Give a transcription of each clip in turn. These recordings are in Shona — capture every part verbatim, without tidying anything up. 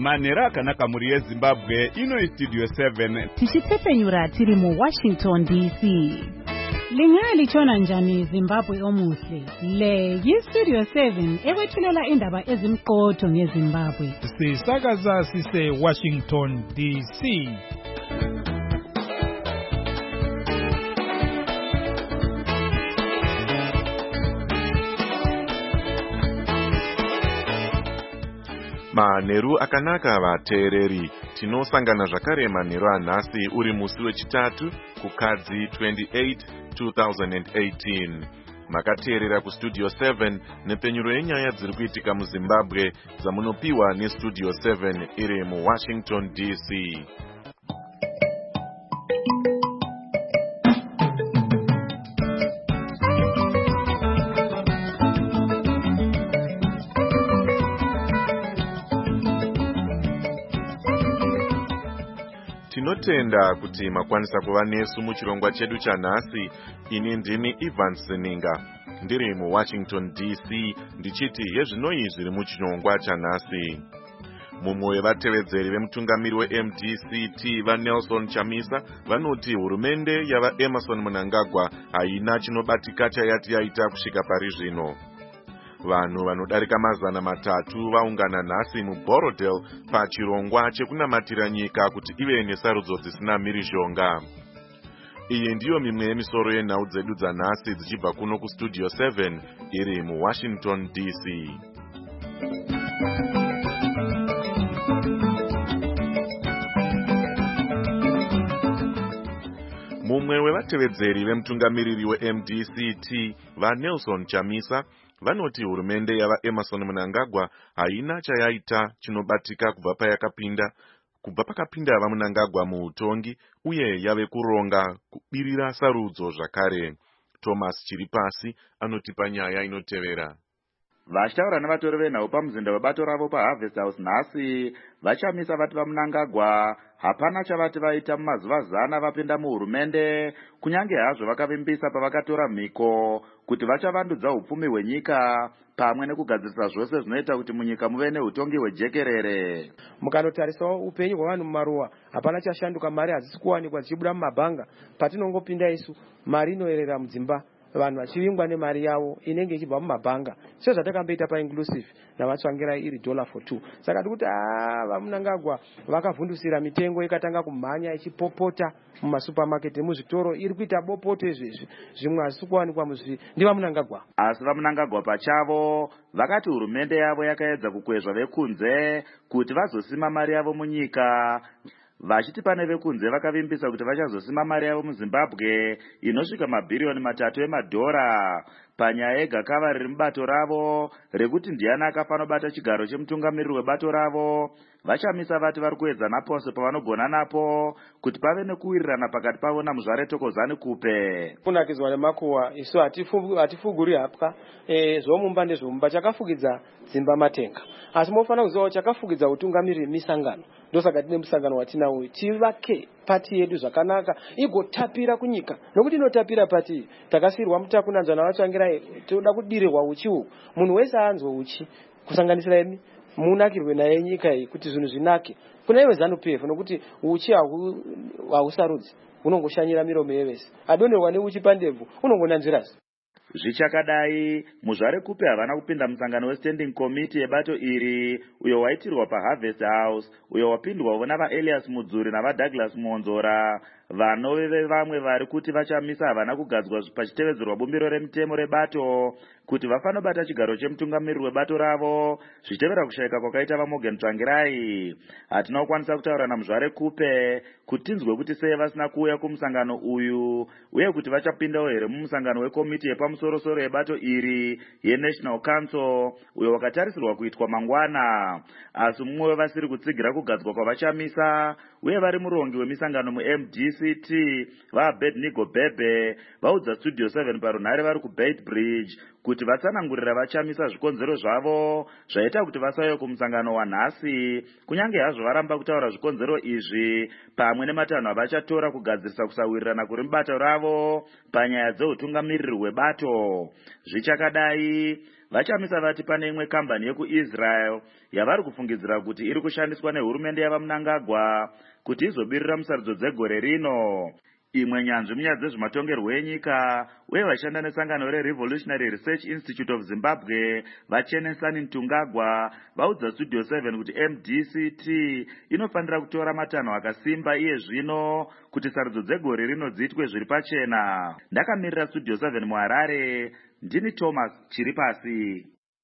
Manheru akanaka muri yeZimbabwe, ino iStudio seven. Tichipfepenyura tiri mu Washington D C. Lingalitshona njani Zimbabwe omuhle? Le yiStudio seven ekwethulela indaba ezimqotho ngeZimbabwe. Sisakaza sise Washington D C. Manheru akanaka vateereri, tinosangana zvakare manheru anhasi uri musi wechitatu kukadzi twenty-eight two thousand eighteen. Makateerera kuStudio seven nepenyuro yenyaya dziri kuitika muZimbabwe dzamunopiwa neStudio seven iri muWashington D C. Tinotenda kuti makwanisa kuva nesu muchirongwa chedu chanhasi. Ini ndini Ivan Seninga ndiri muWashington D C ndichiti yezvinoi zviri muchirongwa chanhasi. Mumwe wevatevedzeri vemutungamiri weM D C T vaNelson Chamisa vanoti hurumende yava Emmerson Mnangagwa haina chinobatika chayati yaita kusvika pari zvino. Vanhu vanodarika mazana matatu vaungana nhasi muBorodale pachirongwa chekunamatira nyika kuti ive nesarudzo dzisina mhirizhonga. Iyi ndiyo mimwe yemisoro yenhau dzedu dzanhasi dzichibva kuno kuStudio seven iri muWashington D C. Mumwe wevatevedzeri vemutungamiriri weM D C T vaNelson Chamisa vanoti hurumende yava Emmerson Mnangagwa haina chayaita chinobatika kubva payakapinda kubva pakapinda vaMnangagwa muutongi uye yave kuronga kubirira sarudzo zvakare. Thomas Chiripasi anotipa nyaya inotevera. Vachitaura nevatori venhau pamuzinda webato ravo paHarvest House nhasi vachamisa vati vaMnangagwa hapana chavati vaita mumazuva zana vapinda muhurumende, kunyange hazvo vakavimbisa pavakatora mhiko kuti vachavandudza upfumi hwenyika pamwe nekugadzirisa zvose zvinoita kuti munyika muve neutongi hwejekerere. Mukanotarisa upenyu hwavanhu mumaruwa hapana chashanduka, mari hadzisi kuwanikwa dzichibuda mumabhanga. Patinongopinda isu mari inoerera mudzimba, vanhu vachivingwa nemari yavo inenge ichibva mumabhanga, sezvatakamboita painclusive navatsvangirai iri dollar for two. Saka tikuti ah vaMnangagwa vakavhundusira mitengo ikatanga kumhanya ichipopota mumasupermarket emuzvitoro, iri kuita bopoto izvezvi zvimwe hazisi kuwanikwa muzvi ndivaMnangagwa. Asi vaMnangagwa pachavo vakati hurumende yavo yakaedza kukwezva vekunze kuti vazosima mari yavo munyika, vachiti pane vekunze vakavimbisa kuti vachazosima mari yavo muZimbabwe inosvika mabhiriyoni matatu emadhora panyaya yegakava riri mubato ravo rekuti ndiani akafanira bata chigaro chemutungamiriri webato ravo. Vachamisa vati vari kuedza napose pavanogona napo kuti pave nekuwirirana pakati pavo naMuzvare Thokozani Kupe. Kunakidzwa nemakuwa isu hatifuguri hapwa e, zvomumba ndezvomumba, chakafukidza dzimba matenga. Asi mofanira kuziva chakafukidza utungamiriri misangano. Ndosaka tine musangano watinawo tivake pati yedu zvakanaka igotapira kunyika, nokuti inotapira pati takasirwa mutakunanzwa navatsvangirai toda kudirirwa uchi uhu. Munhu wese anzwe uchi kusanganisira imi munakirwe naye nyika iyi kuti zvinhu zvinake. Kuna iwe ZANU-P F nokuti uchi hausarudzi, unongoshanyira miromo yevese. Adonherwa neuchi pandebvu unongonanzvirasi. Zvichakadai, Muzvare Kupe havana kupinda musangano weStanding Committee yebato iri uyo waitirwa paHarvest House, uyo wapindwawo navaElias Mudzuri navaDouglas Monzora. Vanove vamwe vari kuti vachamisa havana kugadzwa pachitevezerwa bumbiro remutemo rebato kuti vafanira bata chigaro chemutungamiriri webato ravo zvichitevera kushayika kwakaita vaMorgan Tsvangirai. Hatina kukwanisa kutaura naMuzvare Kupe kuti tinzwe kuti sei vasina kuuya kumusangano uyu uye kuti vachapindawo here mumusangano wekomiti yepamusorosoro yebato iri yeNational Council uyo wakatarisirwa kuitwa mangwana. Asi mumwe wevasiri kutsigira kugadzwa kwavachamisa uye vari murongi wemisangano muM D C T vaAbednego Bhebhe vaudza Studio seven parunhare vari kuBait Bridge kuti vatsanangurira vachamisa zvikonzero zvavo zvaita kuti vasauye kumusangano wanhasi, kunyange hazvo varamba kutaura zvikonzero izvi pamwe nematanho avachatora kugadzirisa kusawirirana kuri mubato ravo panyaya dzeutungamiriri hwebato. Zvichakadai, vachamisa vati pane imwe kambani yekuisrael yavari kufungidzira kuti iri kushandiswa nehurumende yavamunangagwa kuti izobirira musarudzo dzegore rino. Imwe nyanzvi munyaya dzezvematongerwo enyika uye vashanda nesangano reRevolutionary Research Institute of Zimbabwe vaChenesani Ntungagwa vaudza Studio seven kuti M D C T inofanira kutora matanho akasimba iye zvino kuti sarudzo dzegore rino dziitwe zviri pachena. Ndakamirira Studio seven muHarare, ndini Thomas Chiripasi.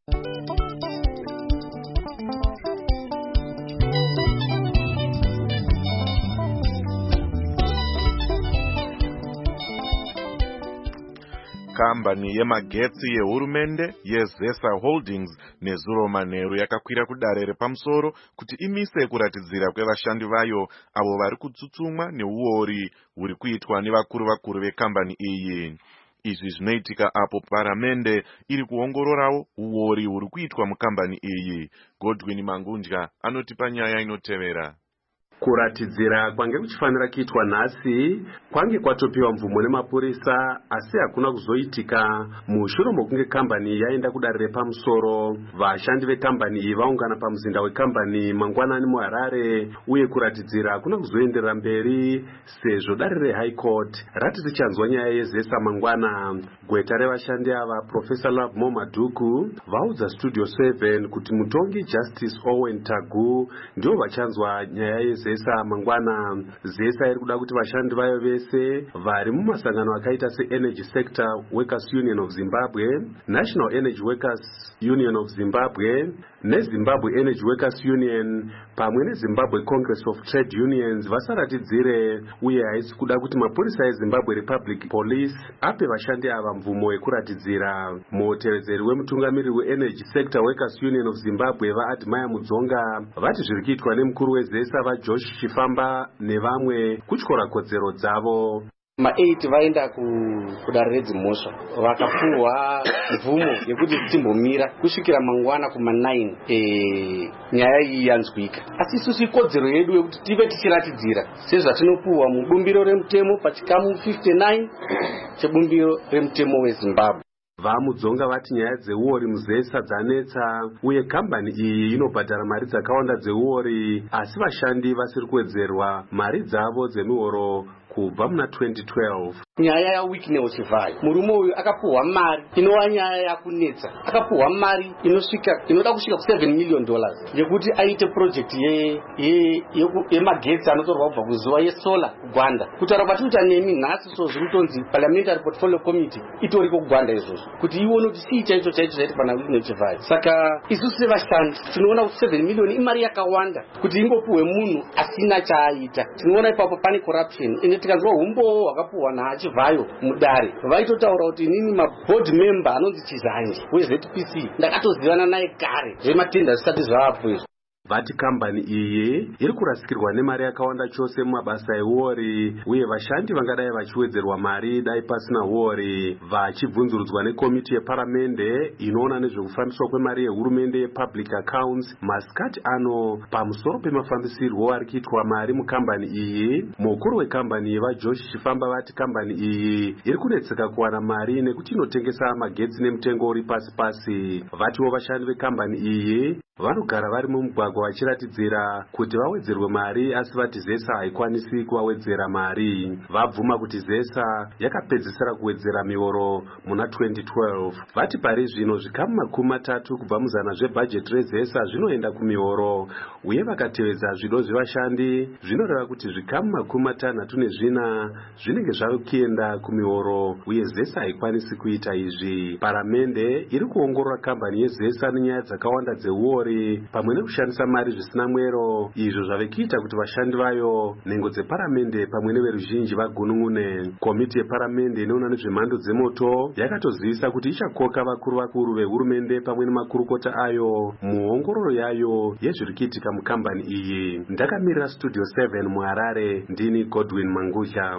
Kambani yemagetsi yehurumende yeZesa Holdings nezuro manheru yakakwira kudare repamusoro kuti imise kuratidzira kwevashandi vayo avo vari kutsutsumwa neuori huri kuitwa nevakuru vakuru vekambani iyi. Izvi zvinoitika apo paramende iri kuongororawo uori huri kuitwa mukambani iyi. Godwin Mangundya anotipa nyaya inotevera. Kuratidzira kwange kuchifanira kuitwa nhasi kwange kwatopiwa mvumo nemapurisa, asi hakuna kuzoitika mushure mokunge kambani yaenda kudare repamusoro. Vashandi vekambani iyi vaungana pamuzinda wekambani mangwanani muHarare, uye kuratidzira kuna kuzoenderera mberi sezvo dare reHigh Court rati richanzwa nyaya yeZesa mangwana. Gweta revashandi ava Professor Love Momaduku vaudza Studio seven kuti mutongi Justice Owen Tagu ndio vachanzwa nyaya yeZesa Zesa mangwana. Zesa iri kuda kuti vashandi vayo vese vari mumasangano akaita seEnergy Sector Workers Union of Zimbabwe, National Energy Workers Union of Zimbabwe neZimbabwe Energy Workers Union pamwe neZimbabwe Congress of Trade Unions vasaratidzire, uye haisi kuda kuti mapurisa eZimbabwe Republic Police ape vashandi ava mvumo yekuratidzira. Mutevedzeri wemutungamiriri weEnergy Sector Workers Union of Zimbabwe vaAdmire Mudzonga vati zviri kuitwa nemukuru weZesa vaJosh Chifamba nevamwe kutyora kodzero dzavo. ma eight vaenda kudare redzimhosva vakapuwa mvumo yekuti timbomira kusvikira mangwana kuma nine e, nyaya iyi yanzwika. Asi isusu ikodzero yedu yekuti tive tichiratidzira sezvatinopuwa mubumbiro remutemo pachikamu fifty-nine chebumbiro remutemo weZimbabwe. Vamudzonga vati nyaya dzeuori muZesa dzanetsa, uye kambani iyi inobhadhara mari dzakawanda dzeuori, asi vashandi vasiri kuwedzerwa mari dzavo dzemihoro kubva muna twenty twelve. Nyaya yaWicknell Chivayo, murume uyu akapuwa mari inova nyaya yakunetsa, akapuwa mari inosvika inoda kusvika ku seven million dollars yekuti aite project ye ye yemagetsi anotorwa kubva kuzuva yesolar kuGwanda. Kutaura kwatinoita nemi nhasi so zviri kutonzi Parliamentary Portfolio Committee itori kuGwanda izvozvo kuti ione kuti sii chaicho chaicho chaiti pana Wicknell Chivayo. Saka isusu sevashandi tinoona kuti seven million imari yakawanda kuti ingopuwe munhu asina chaaita. Tinoona ipapo pane corruption ende tikanzwa umbowo hwakapuwa naChivayo mudare vaitotaura kuti inini maboard member anonzi Chizanji weZ P C ndakatozivana naye kare zvematenda zvisati zvavapo izvo. Vati kambani iyi iri kurasikirwa nemari yakawanda chose mumabasa euori, uye vashandi vangadai vachiwedzerwa mari dai pasina uori. Vachibvunzurudzwa nekomiti yeparamende inoona nezvekufambiswa kwemari yehurumende yepublic accounts masikati ano pamusoro pemafambisirwo ari kuitwa mari mukambani iyi, mukuru wekambani iyi vaJosh Chifamba vati kambani iyi iri kunetseka kuwana mari nekuti inotengesa magetsi nemutengo uri pasi pasi. Vatiwo vashandi vekambani iyi vanogara vari mumugwagwa vachiratidzira kuti vawedzerwe mari, asi vati Zesa haikwanisi kuvawedzera mari. Vabvuma kuti Zesa yakapedzisira kuwedzera mihoro muna twenty twelve. Vati pari zvino zvikamu makumi matatu kubva muzana zvebhajeti reZesa zvinoenda kumihoro, uye vakatevedza zvido zvevashandi zvinoreva kuti zvikamu makumi matanhatu nezvina zvinenge zvave kuenda kumihoro, uye Zesa haikwanisi kuita izvi. Paramende iri kuongorora kambani yeZesa nenyaya dzakawanda dzeuori pamwe nekushandisa mari zvisina mwero, izvo zvave kuita kuti vashandi vayo, nhengo dzeparamende pamwe neveruzhinji vagunun'une. Komiti yeparamende inoona nezvemhando dzemoto yakatozivisa kuti ichakoka vakuru vakuru vehurumende pamwe nemakurukota ayo muongororo yayo yezviri kuitika mukambani iyi. Ndakamirira Studio seven muHarare, ndini Godwin Mangundya.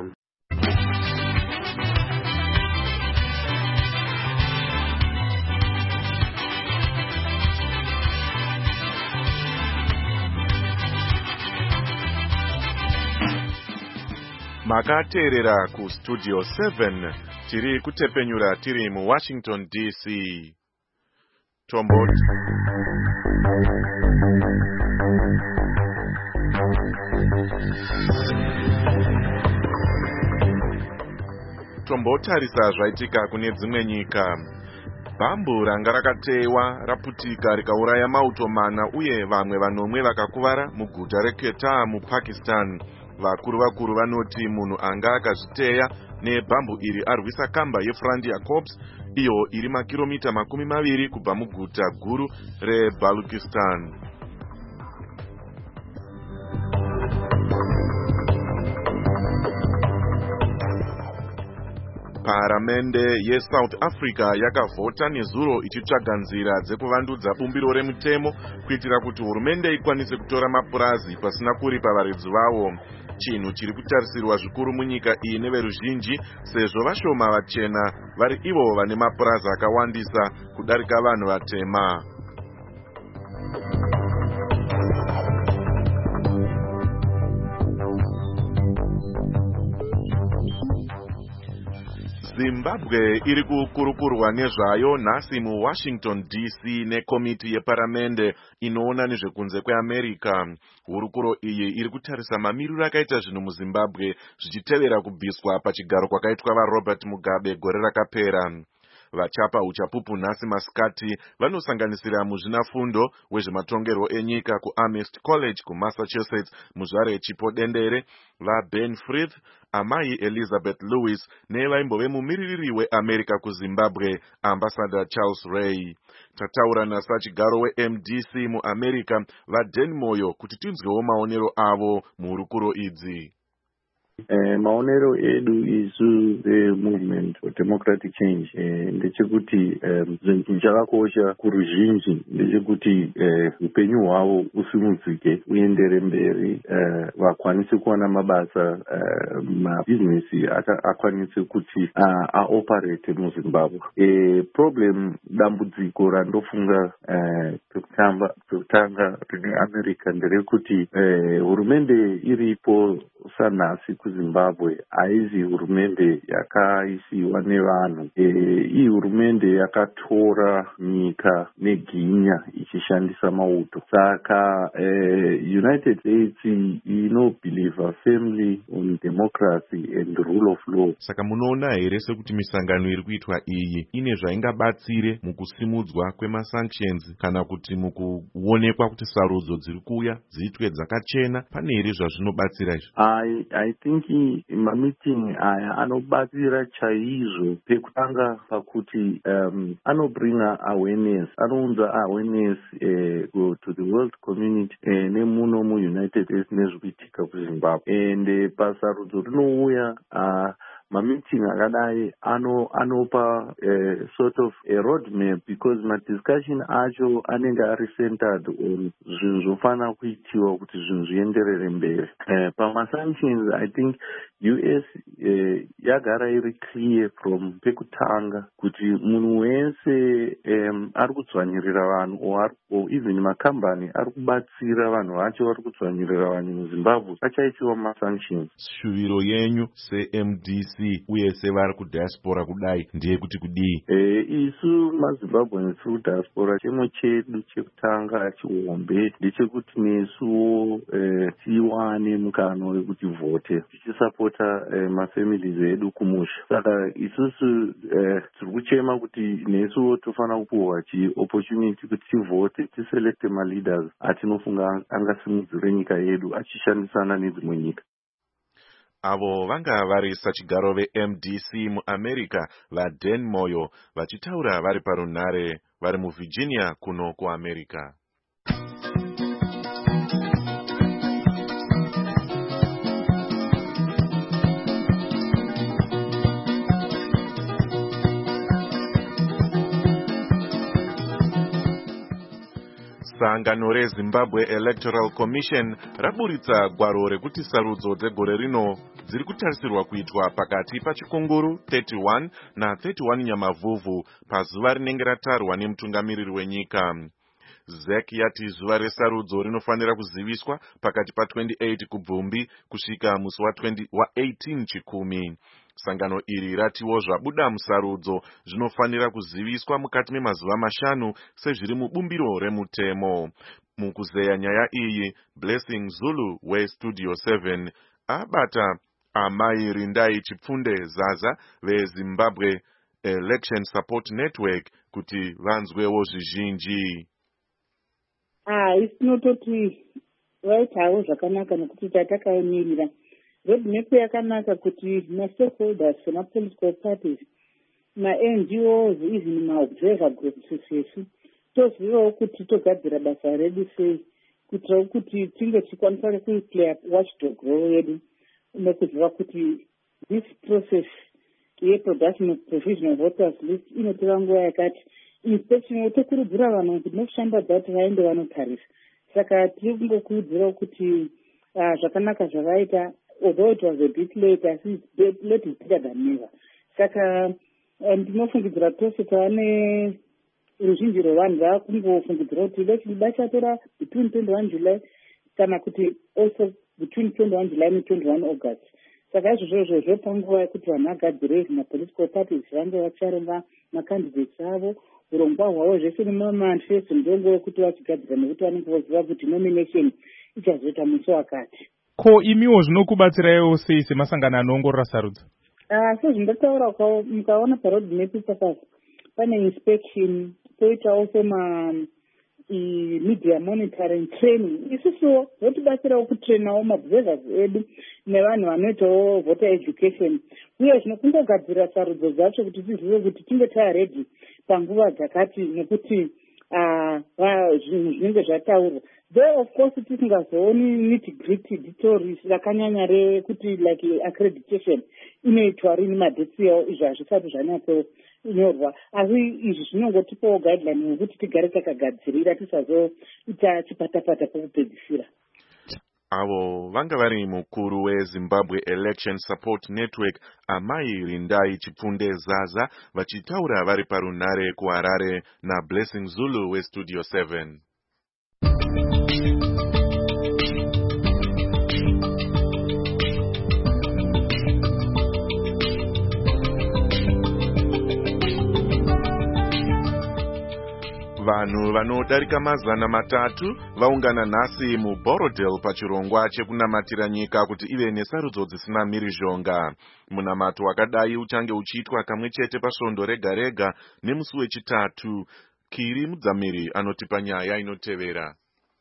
Makateerera ku Studio seven, tiri kutepenyura tiri mu Washington D C. Tombo tombotarisa zvaitika kune dzimwe nyika. Bhambu ranga rakatewa raputika rikauraya mauto mana uye vamwe vanomwe vakakuvara muguta reKeta muPakistan. Vakuru vakuru vanoti munhu anga akazviteya nebhambu iri arwisa kamba yeFrontier Corps iyo iri makiromita makumi maviri kubva muguta guru reBalochistan. Paramende yeSouth Africa yakavhota nezuro ichitsvaga nzira dzekuvandudza bumbiro remutemo kuitira kuti hurumende ikwanise kutora mapurazi pasina kuripa varedzi vavo. Chinhu chiri kutarisirwa zvikuru munyika iyi neveruzhinji sezvo vashoma vachena vari ivo vane mapurazi akawandisa kudarika vanhu vatema. Zimbabwe iri kukurukurwa nezvayo nhasi muWashington D C nekomiti yeparamende inoona nezvekunze kweAmerica. Hurukuro iyi iri kutarisa mamiriro akaita zvinhu muZimbabwe zvichitevera kubviswa pachigaro kwakaitwa vaRobert Mugabe gore rakapera. Vachapa uchapupu nhasi masikati vanosanganisira muzvinafundo wezvematongerwo enyika kuAmherst College kuMassachusetts muzvare Chipo Dendere, vaBen Frith, amai Elizabeth Lewis nevaimbove mumiririri weAmerica kuZimbabwe Ambassador Charles Ray. Tataura nasachigaro weM D C muAmerica vaDen Moyo kuti tinzwewo maonero avo muhurukuro idzi. Uh, maonero edu isu the movement for democratic change uh, ndechekuti zvinhu chakakosha kuruzhinji ndechekuti upenyu uh, hwavo usimudzike uendere mberi, vakwanise uh, kuwana mabasa, uh, mabhizinesi akwanise kuti uh, aoperate muZimbabwe. Uh, problem dambudziko randofunga pekutanga uh, rine America nderekuti hurumende uh, iripo sanhasi kuZimbabwe haizi hurumende yakaisiwa nevanhu. E, iyi hurumende yakatora nyika neginya ichishandisa mauto. Saka e, United States inobelieve firmly on democracy and rule of law. Saka munoona here sekuti misangano iri kuitwa iyi ine zvaingabatsire mukusimudzwa kwemasanctions kana kuti mukuonekwa kuti sarudzo dziri kuuya dziitwe dzakachena, pane here zvazvinobatsira izvo? I, I think mameeting aya anobatsira chaizvo. Pekutanga pakuti um, anobringa awareness, anounza awareness uh, to the world community uh, nemuno muUnited States nezvikuitika kuZimbabwe. And uh, pasarudzo rinouya uh, mameeting akadai ano anopa uh, sort of a roadmap because madiscussion acho anenge ari centered on zvinhu zvofana kuitiwa kuti zvinhu zvienderere mberi. Uh, pamasanctions I think U S uh, yagara iri clear from pekutanga kuti munhu wese um, ari kudzvanyirira vanhu or, or even makambani ari kubatsira vanhu vacho vari kudzvanyirira vanhu muZimbabwe achaitiwa masanctions. Shuviro yenyu seM D C uye sevari kudiaspora kudai ndiye kuti kudii? Eh, isu maZimbabweans tiri kudiaspora, chemo chedu chekutanga chihombe ndechekuti nesuwo eh, tiwane mukano wekuti vote tichisapota eh, mafamilies edu kumusha. Saka isusu eh, tiri kuchema kuti nesuwo tofana kupuhwa chi opportunity kuti tivote, tiselekte maleaders atinofunga angasimudzire nyika yedu achishandisana nedzimwe nyika. Avo vanga vari sachigaro veM D C muAmerica vaDen Moyo vachitaura vari parunhare vari muVirginia kuno kuAmerica. Sangano reZimbabwe Electoral Commission raburitsa gwaro rekuti sarudzo dzegore rino dziri kutarisirwa kuitwa pakati pachikunguru thirty-one na thirty-one Nyamavhuvhu pazuva rinenge ratarwa nemutungamiriri wenyika. Z E C yati zuva resarudzo rinofanira kuziviswa pakati pa twenty-eight Kubvumbi kusvika musi wa eighteen Chikumi. Sangano iri ratiwo zvabuda musarudzo zvinofanira kuziviswa mukati memazuva mashanu sezviri mubumbiro remutemo. Mukuzeya nyaya iyi, Blessing Zulu weStudio seven abata Amai Rindai Chipfunde Zaza veZimbabwe Election Support Network kuti vanzwewo zvizhinji. Ah, isinototi vaitawo zvakanaka nekuti tatakaemirira. Roadmap yakanaka kuti ma-stakeholders sema-political parties, ma-N G Os, even ma-observer groups sesu, tozivawo kuti togadzira basa redu sei, kuitira kuti tinge tikwanisa kuplay watchdog role yedu, nekuziva kuti this process ye-production of provisional voters list inotora nguva yakati. Inspection tokurudzira vanhu kuti nokushambadza kuti vaende vanotarisa. Saka tiri kungokurudzira kuti zvakanaka zvavaita, although it was a bit late, asi late is better than never. Saka ndinofungidzira tose tavane ruzhinji rwevanhu vakungofungidzira kuti bachatora between twenty-one July kana kuti also between twenty-one July and twenty-one August. Saka izvozvo zvopanguva yekuti vanhu vagadzire ma-political parties vange vacharonga macandidates avo, urongwa hwavo zvese nemamanifesto ndongo yekuti vachigadzira nekuti vanenge voziva kuti nomination ichazoita musi wakati. Ko imiwo zvinokubatsiraiwo sei semasangano anoongorora sarudzo? Ah, sezvindataura mukaona paroadmap papa pane inspection, poita also ma media monitoring training. Isusuwo zvotibatsirawo kutrainawo maobservers edu nevanhu vanoitawo voter education. Uye zvinokungogadzira sarudzo dzacho kuti tizive kuti tinge taready panguva dzakati nekuti zvinhu zvinenge zvataurwa. Though of course tisingazooni nitty-gritty details rakanyanya rekuti like accreditation inoitwa rini madetsi yawo, izvo hazvisati zvanyatsonyorwa. Asi izvi zvinongotipawo guideline yekuti tigare takagadzirira tisazoita chipatapata pokupedzisira. Avo vanga vari mukuru weZimbabwe Election Support Network Amai Rindai Chipfunde Zaza vachitaura vari parunhare kuHarare naBlessing Zulu weStudio seven. Vanhu vanodarika mazana matatu vaungana nhasi muBorodale pachirongwa chekunamatira nyika kuti ive nesarudzo dzisina mhirizhonga. Munamato wakadai uchange uchiitwa kamwe chete pasvondo rega rega nemusi wechitatu. Kiri Mudzamiri anotipa nyaya inotevera.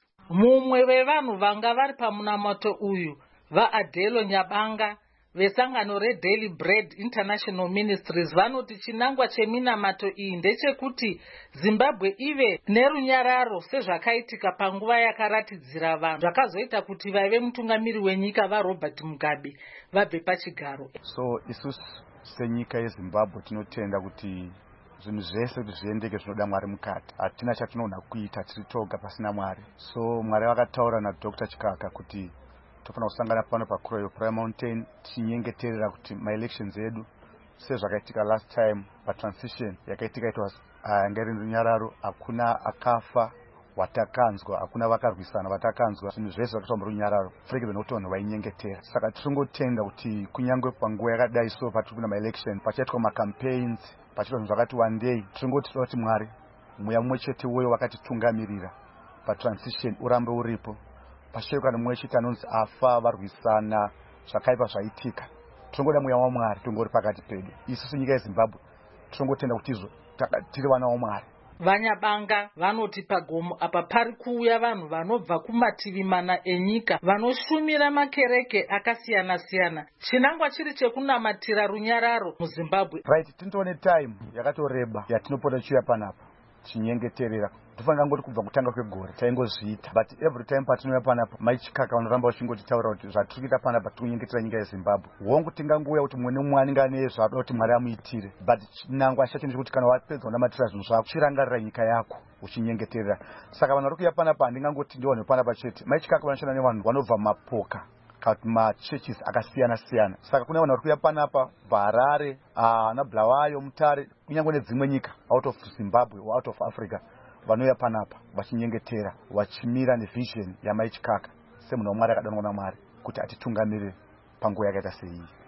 Mumwe wevanhu vanga vari pamunamato uyu vaAdelo Nyabanga vesangano reDaily Bread International Ministries vanoti chinangwa cheminamato iyi ndechekuti Zimbabwe ive nerunyararo sezvakaitika panguva yakaratidzira vanhu zvakazoita kuti vaive mutungamiri wenyika vaRobert Mugabe vabve pachigaro. So isusu senyika yeZimbabwe tinotenda kuti zvinhu zvese kuti zviendeke zvinoda Mwari mukati. Hatina chatinoda kuita tiri toga pasina Mwari. So Mwari vakataura naDr Chikaka kuti tofana kusangana pano paKroyo Prayer Mountain tinyengeterera kuti ma-elections edu sezvakaitika last time patransition yakaitika it was yanga iri runyararo, hakuna akafa watakanzwa, hakuna vakarwisana vatakanzwa, zvinhu zvese zvakaitwa murunyararo furekeze nokuti vanhu vainyengetera. Saka tiringotenda kuti kunyangwe panguva yakadai so patiri kuna ma-election pachaitwa ma-campaigns pachiitwa zvinhu zvakati wandei, tiringoti toda kuti Mwari mweya mumwe chete uyo wakatitungamirira patransition urambe uripo. Pasheruka nemwe chete anonzi afa varwisana zvakaipa zvaitika, tirongoda mweya waMwari tongori pakati pedu. Isusu nyika yeZimbabwe tirongotenda kuti izvo tiri vana waMwari. Vanyabanga vanoti pagomo apa pari kuuya vanhu vanobva kumativi mana enyika vanoshumira makereke akasiyana siyana, chinangwa chiri chekunamatira runyararo muZimbabwe. Right, tinotone time yakatoreba yatinopota chiuya panapa chinyengeterera. Tofanira ngoti kubva kutanga kwegore taingozviita, but every time patinouya panapa Mai Chikaka vanoramba vachingotitaura kuti zvatiri kuita panapa tiri kunyengetera nyika yeZimbabwe. Hongu tingangouya kuti mumwe nemumwe anenge ane zvada kuti Mwari amuitire, but chinangwa chacho ndechekuti kana wapedza kunamatira zvinhu zvako chirangarira nyika yako uchinyengeterera. Saka vanhu vari kuuya panapa handingangoti ndiwo vanhu panapa chete. Mai Chikaka vanoshanda nevanhu vanobva mapoka kuti machurches akasiyana siyana. Saka kune vanhu vari kuuya panapa vaHarare, ana Bulawayo, Mutare, kunyangwe nedzimwe nyika out of Zimbabwe or out of Africa vanouya panapa vachinyengetera vachimira nevision yaMai Chikaka semunhu waMwari akadanwa naMwari kuti atitungamirire panguva yakaita sei.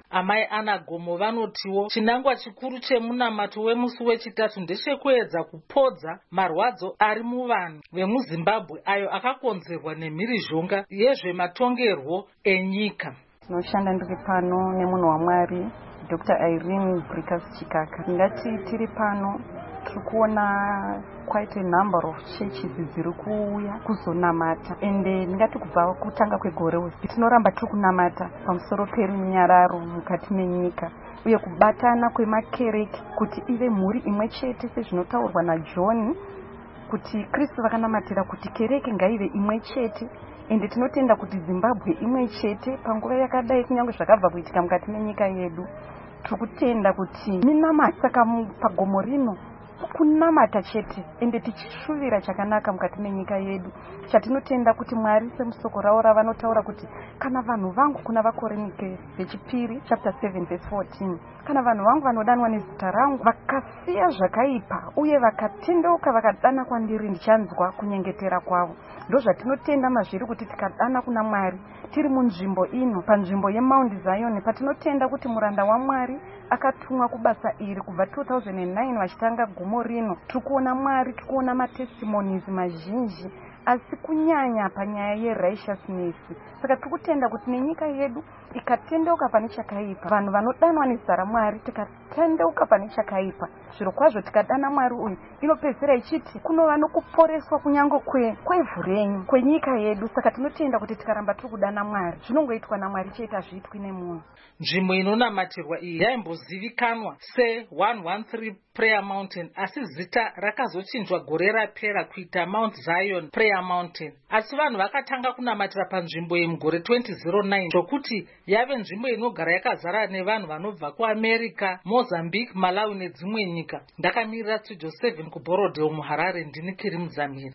Amai Ana Gomo vanotiwo chinangwa chikuru chemunamato wemusi wechitatu ndechekuedza kupodza marwadzo ari muvanhu vemuZimbabwe ayo akakonzerwa nemhirizhonga yezvematongerwo enyika. Tinoshanda ndiri pano nemunhu waMwari Doctor Irene Brikas Chikaka. Ndingati tiri pano tiri kuona quite a number of churches dziri kuuya kuzonamata, ende ndingati kubva kutanga kwegore uzi tinoramba tiri kunamata pamusoro perunyararo mukati menyika uye kubatana kwemakereke kuti ive mhuri imwe chete sezvinotaurwa naJohn kuti Kristu vakanamatira kuti kereke ngaive imwe chete, ende tinotenda kuti Zimbabwe imwe chete panguva yakadai kunyange zvakabva kuitika mukati menyika yedu. Tiri kutenda kuti minamata saka pagomo rino kunamata chete ende tichishuvira chakanaka mukati menyika yedu. Chatinotenda kuti Mwari semusoko rawo ravanotaura kuti kana vanhu vangu kuna vakorinike vechipiri chapter seven verse fourteen, kana vanhu vangu vanodanwa nezita rangu vakasiya zvakaipa uye vakatendeuka vakadana kwandiri ndichanzwa kunyengetera kwavo. Ndo zvatinotenda mazviri kuti tikadana kuna Mwari tiri munzvimbo ino panzvimbo yeMount Zion patinotenda kuti muranda waMwari akatumwa kubasa iri kubva two thousand nine vachitanga gomo rino. Tiri kuona Mwari, tiri kuona matestimonies mazhinji asi kunyanya panyaya yerighteousness. Saka tiri kutenda kuti nenyika yedu ikatendeuka pane chakaipa, vanhu vanodanwa nezita raMwari tikatendeuka pane chakaipa, zviro kwazvo tikadana Mwari uyu inopedzera ichiti kunova nokuporeswa kunyange kwevhu renyu kwenyika yedu. Saka tinotenda kuti tikaramba tiri kudana Mwari zvinongoitwa naMwari chete, hazviitwi nemunhu. Nzvimbo inonamatirwa iyi yaimbozivikanwa se one one three Prayer Mountain, asi zita rakazochinjwa gore rapera kuita Mount Zion Prayer Mountain. Asi vanhu vakatanga kunamatira panzvimbo iyi mugore twenty oh nine zvokuti yave nzvimbo inogara yakazara nevanhu vanobva kuAmerica, Mozambique, Malawi nedzimwe nyika. Ndakamirira Studio seven kuBorodale muHarare. Ndini Kiri Muzamiri.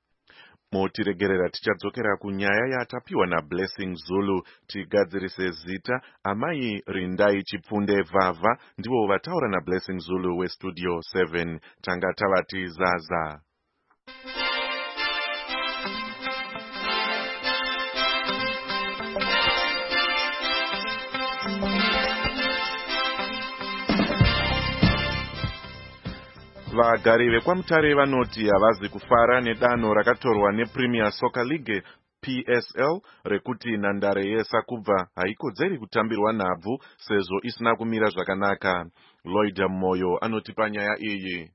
Motiregerera tichadzokera kunyaya yatapiwa naBlessing Zulu tigadzirise zita. Amai Rindai Chipfunde Vava ndivo vataura naBlessing Zulu weStudio seven. Tanga tavati zaza. Vagari vekwaMutare vanoti havazi kufara nedanho rakatorwa nePremier Soccer League P S L rekuti nhandare yeSakubva haikodzeri kutambirwa nhabvu sezvo isina kumira zvakanaka. Lloyd Moyo anoti panyaya iyi.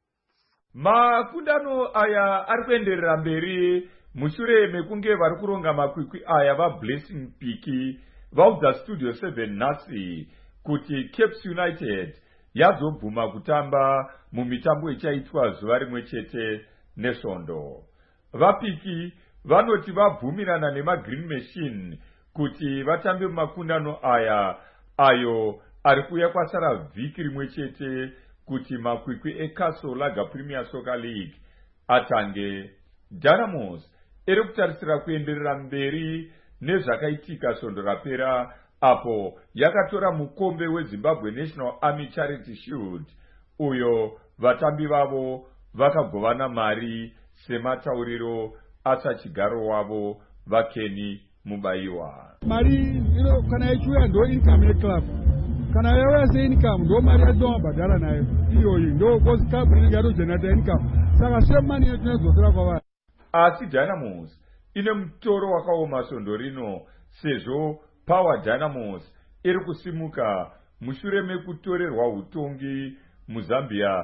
Makundano aya ari kuenderera mberi mushure mekunge vari kuronga makwikwi aya vaBlessing Piki vaudza Studio seven nhasi kuti Cape United yazobvuma kutamba mumitambo ichaitwa zuva rimwe chete neSvondo. VaPiki vanoti vabvumirana nemaGreen Machine kuti vatambe mumakundano aya ayo ari kuuya kwasara vhiki rimwe chete kuti makwikwi eCastle Lager Premier Soccer League atange. Dynamos iri kutarisira kuenderera mberi nezvakaitika Svondo rapera apo yakatora mukombe weZimbabwe National Army Charity Shield uyo vatambi vavo vakagovana mari sematauriro asachigaro wavo vaKenny Mubaiwa. Mari ino kana ichiuya ndo income yeclub, kana yauya seincome ndo mari yatinobhadhara nayo iyoyi, ndo cause club rinenge yatogenata income, saka semani yatinozosera kwavari. Asi Dynamos ine mutoro wakaoma Svondo rino sezvo Power Dynamos iri kusimuka mushure mekutorerwa utongi muZambia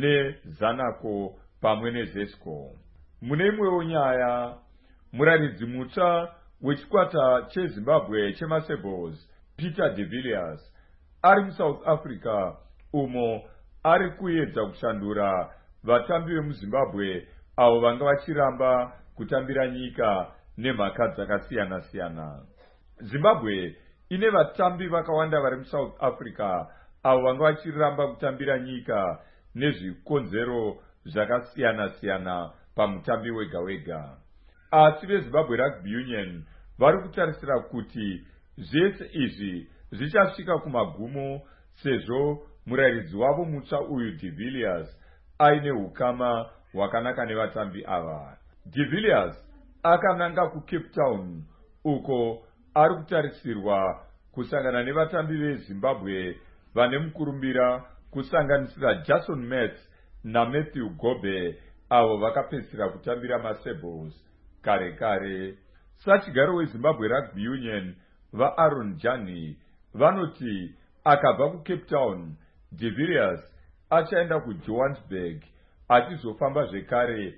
neZanaco pamwe neZesco. Mune imwewo nyaya, muraridzi mutsva wechikwata cheZimbabwe cheMasables Peter de Villiers ari muSouth Africa umo ari kuedza kushandura vatambi vemuZimbabwe avo vanga vachiramba kutambira nyika nemhaka dzakasiyana siyana. Zimbabwe ine vatambi vakawanda vari muSouth Africa avo vanga vachiramba kutambira nyika nezvikonzero zvakasiyana siyana pamutambi wega wega. Asi veZimbabwe Rugby Union vari kutarisira kuti zvese izvi zvichasvika kumagumo sezvo murayiridzi wavo mutsva uyu de Villiers aine ukama hwakanaka nevatambi ava. De Villiers akananga kuCape Town uko ari kutarisirwa kusangana nevatambi vezimbabwe vane mukurumbira kusanganisira Jason Metz naMatthew Gobe avo vakapedzisira kutambira maSabres kare kare. Sachigaro weZimbabwe Rugby Union vaAaron Jani vanoti akabva kuCape Town, De Villiers achaenda kuJohannesburg achizofamba zvekare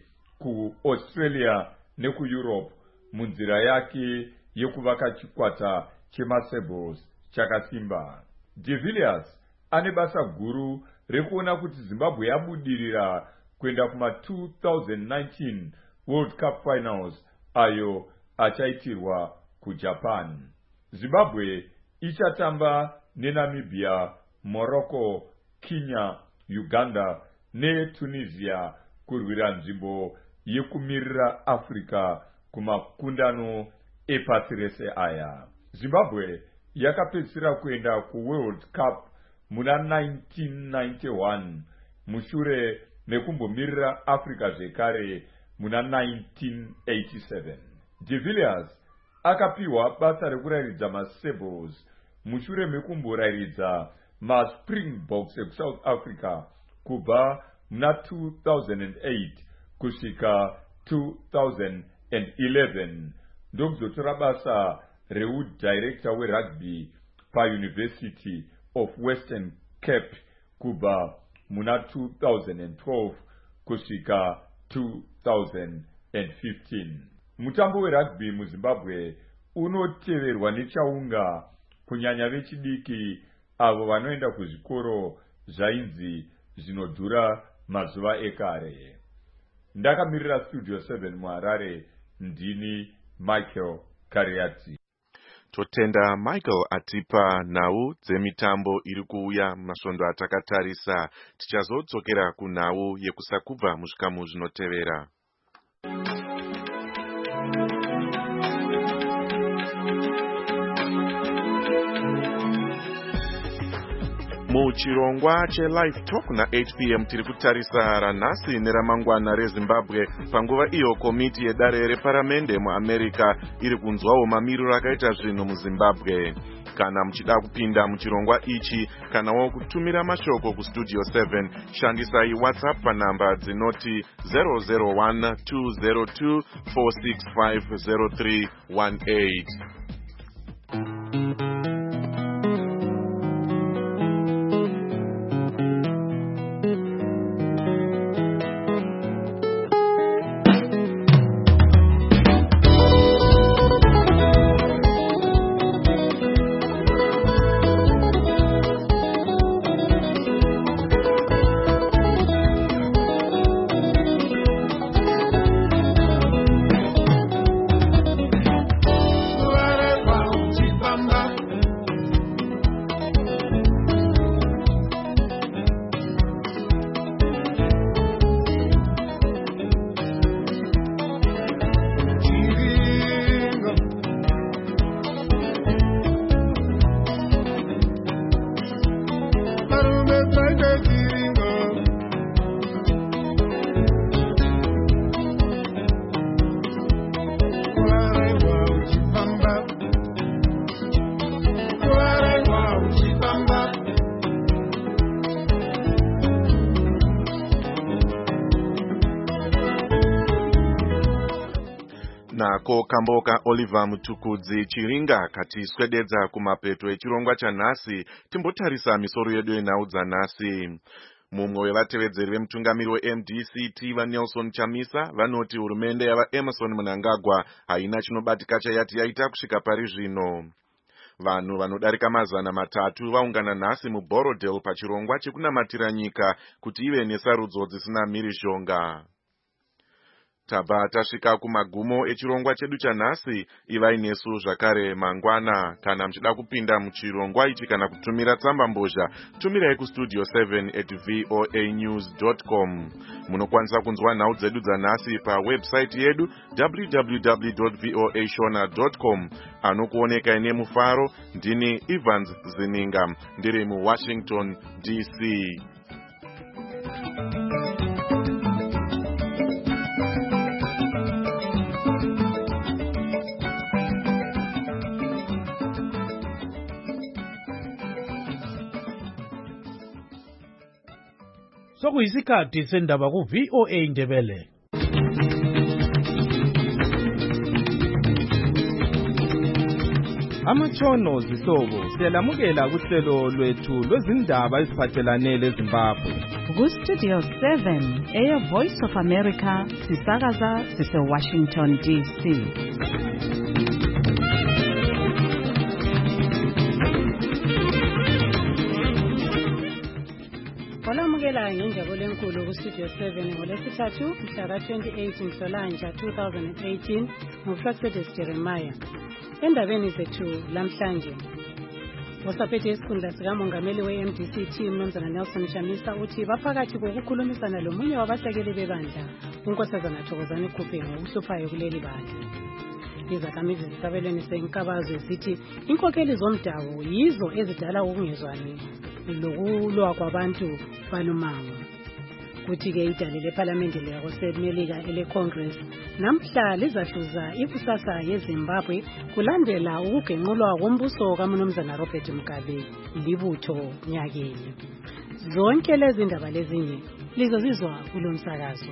kuAustralia nekuEurope munzira yake yekuvaka chikwata chemaSabres chakasimba. De Villiers ane basa guru rekuona kuti Zimbabwe yabudirira kuenda kuma two thousand nineteen World Cup Finals ayo achaitirwa kuJapan. Zimbabwe ichatamba neNamibia, Morocco, Kenya, Uganda neTunisia kurwira nzvimbo yekumirira Africa kumakundano epasi rese aya. Zimbabwe yakapedzisira kuenda kuWorld Cup muna nineteen ninety-one mushure mekumbomirira Africa zvekare muna nineteen eighty-seven. De Villiers akapiwa basa rekurayiridza maSabres mushure mekumborayiridza maSpringboks ekuSouth Africa kubva muna two thousand eight kusvika two thousand eleven ndokuzotora basa reudirector werugby paUniversity of Western Cape kubva muna two thousand twelve kusvika two thousand fifteen. Mutambo werugby muZimbabwe unoteverwa nechaunga kunyanya vechidiki avo vanoenda kuzvikoro zvainzi zvinodhura mazuva ekare. Ndakamirira Studio seven muHarare, ndini Michael Kariatsi. Totenda Michael atipa nhau dzemitambo iri kuuya masvondo atakatarisa. Tichazodzokera kunhau yekusakubva muzvikamu zvinotevera. Muchirongwa cheLive Talk na eight p m tiri kutarisa ranhasi neramangwana reZimbabwe panguva iyo komiti yedare reparamende muAmerica iri kunzwawo mamiriro akaita zvinhu muZimbabwe. Kana muchida kupinda muchirongwa ichi kanawo kutumira mashoko kuStudio seven, shandisai WhatsApp panhamba dzinoti zero zero one two zero two four six five zero three one eight. Nako kamboka Oliver Mutukudzi Chiringa katiswededza kumapeto echirongwa chanhasi. Timbotarisa misoro yedu yenhau dzanhasi. Mumwe wevatevedzeri vemutungamiri weM D C T vaNelson Chamisa vanoti hurumende yavaEmerson Mnangagwa haina chinobatika chayati yaita kusvika pari zvino. Vanhu vanodarika mazana matatu vaungana nhasi muBorodale pachirongwa chekunamatira nyika kuti ive nesarudzo dzisina mhirizhonga. Tabva tasvika kumagumo echirongwa chedu chanhasi. Ivai nesu zvakare mangwana. Kana muchida kupinda muchirongwa ichi kana kutumira tsamba mbozha, tumirai kustudio seven at voa news dot com. Munokwanisa kunzwa nhau dzedu dzanhasi pawebsite yedu w w w dot voa shona dot com. Anokuoneka ine mufaro ndini Evans Zininga ndiri muWashington D C. sokuyisikhathi sendaba ku V O A Ndebele. Amatshono zihlobo siyalamukela kuhlelo lwethu lwezindaba eziphathelane leZimbabwe. Ku Studio seven eya Voice of America sisakaza sise Washington D C. Olamukela ngenjabulo enkulu ku Studio seven ngolesithathu mhla ka twenty-eight Nhlolanja two thousand eighteen nguFractus Jeremiah. Endabeni zethu lamhlanje osaphethe isikhundla sikamongameli we-M D C T uMnumzana Nelson Chamisa uthi baphakathi kokukhulumisana lomunye wabasekeli bebandla uNkosazana Thokozani Khuphe ngokuhluphayo kuleli bandla. Izakhamizi zisabelweni senkabazwe zithi inkokheli zomdabu yizo ezidala ukungezwani lokulwa kwabantu balomango. Kuthi-ke idale lephalamende lyakosemelika ele-Congress namhla lizahluza ikusasa yeZimbabwe kulandela ukugenqulwa kombuso kaMnumzana Robert Mugabe libutho nyakeni. Zonke lezi ndaba lezinye lizozizwa kulo msakazo.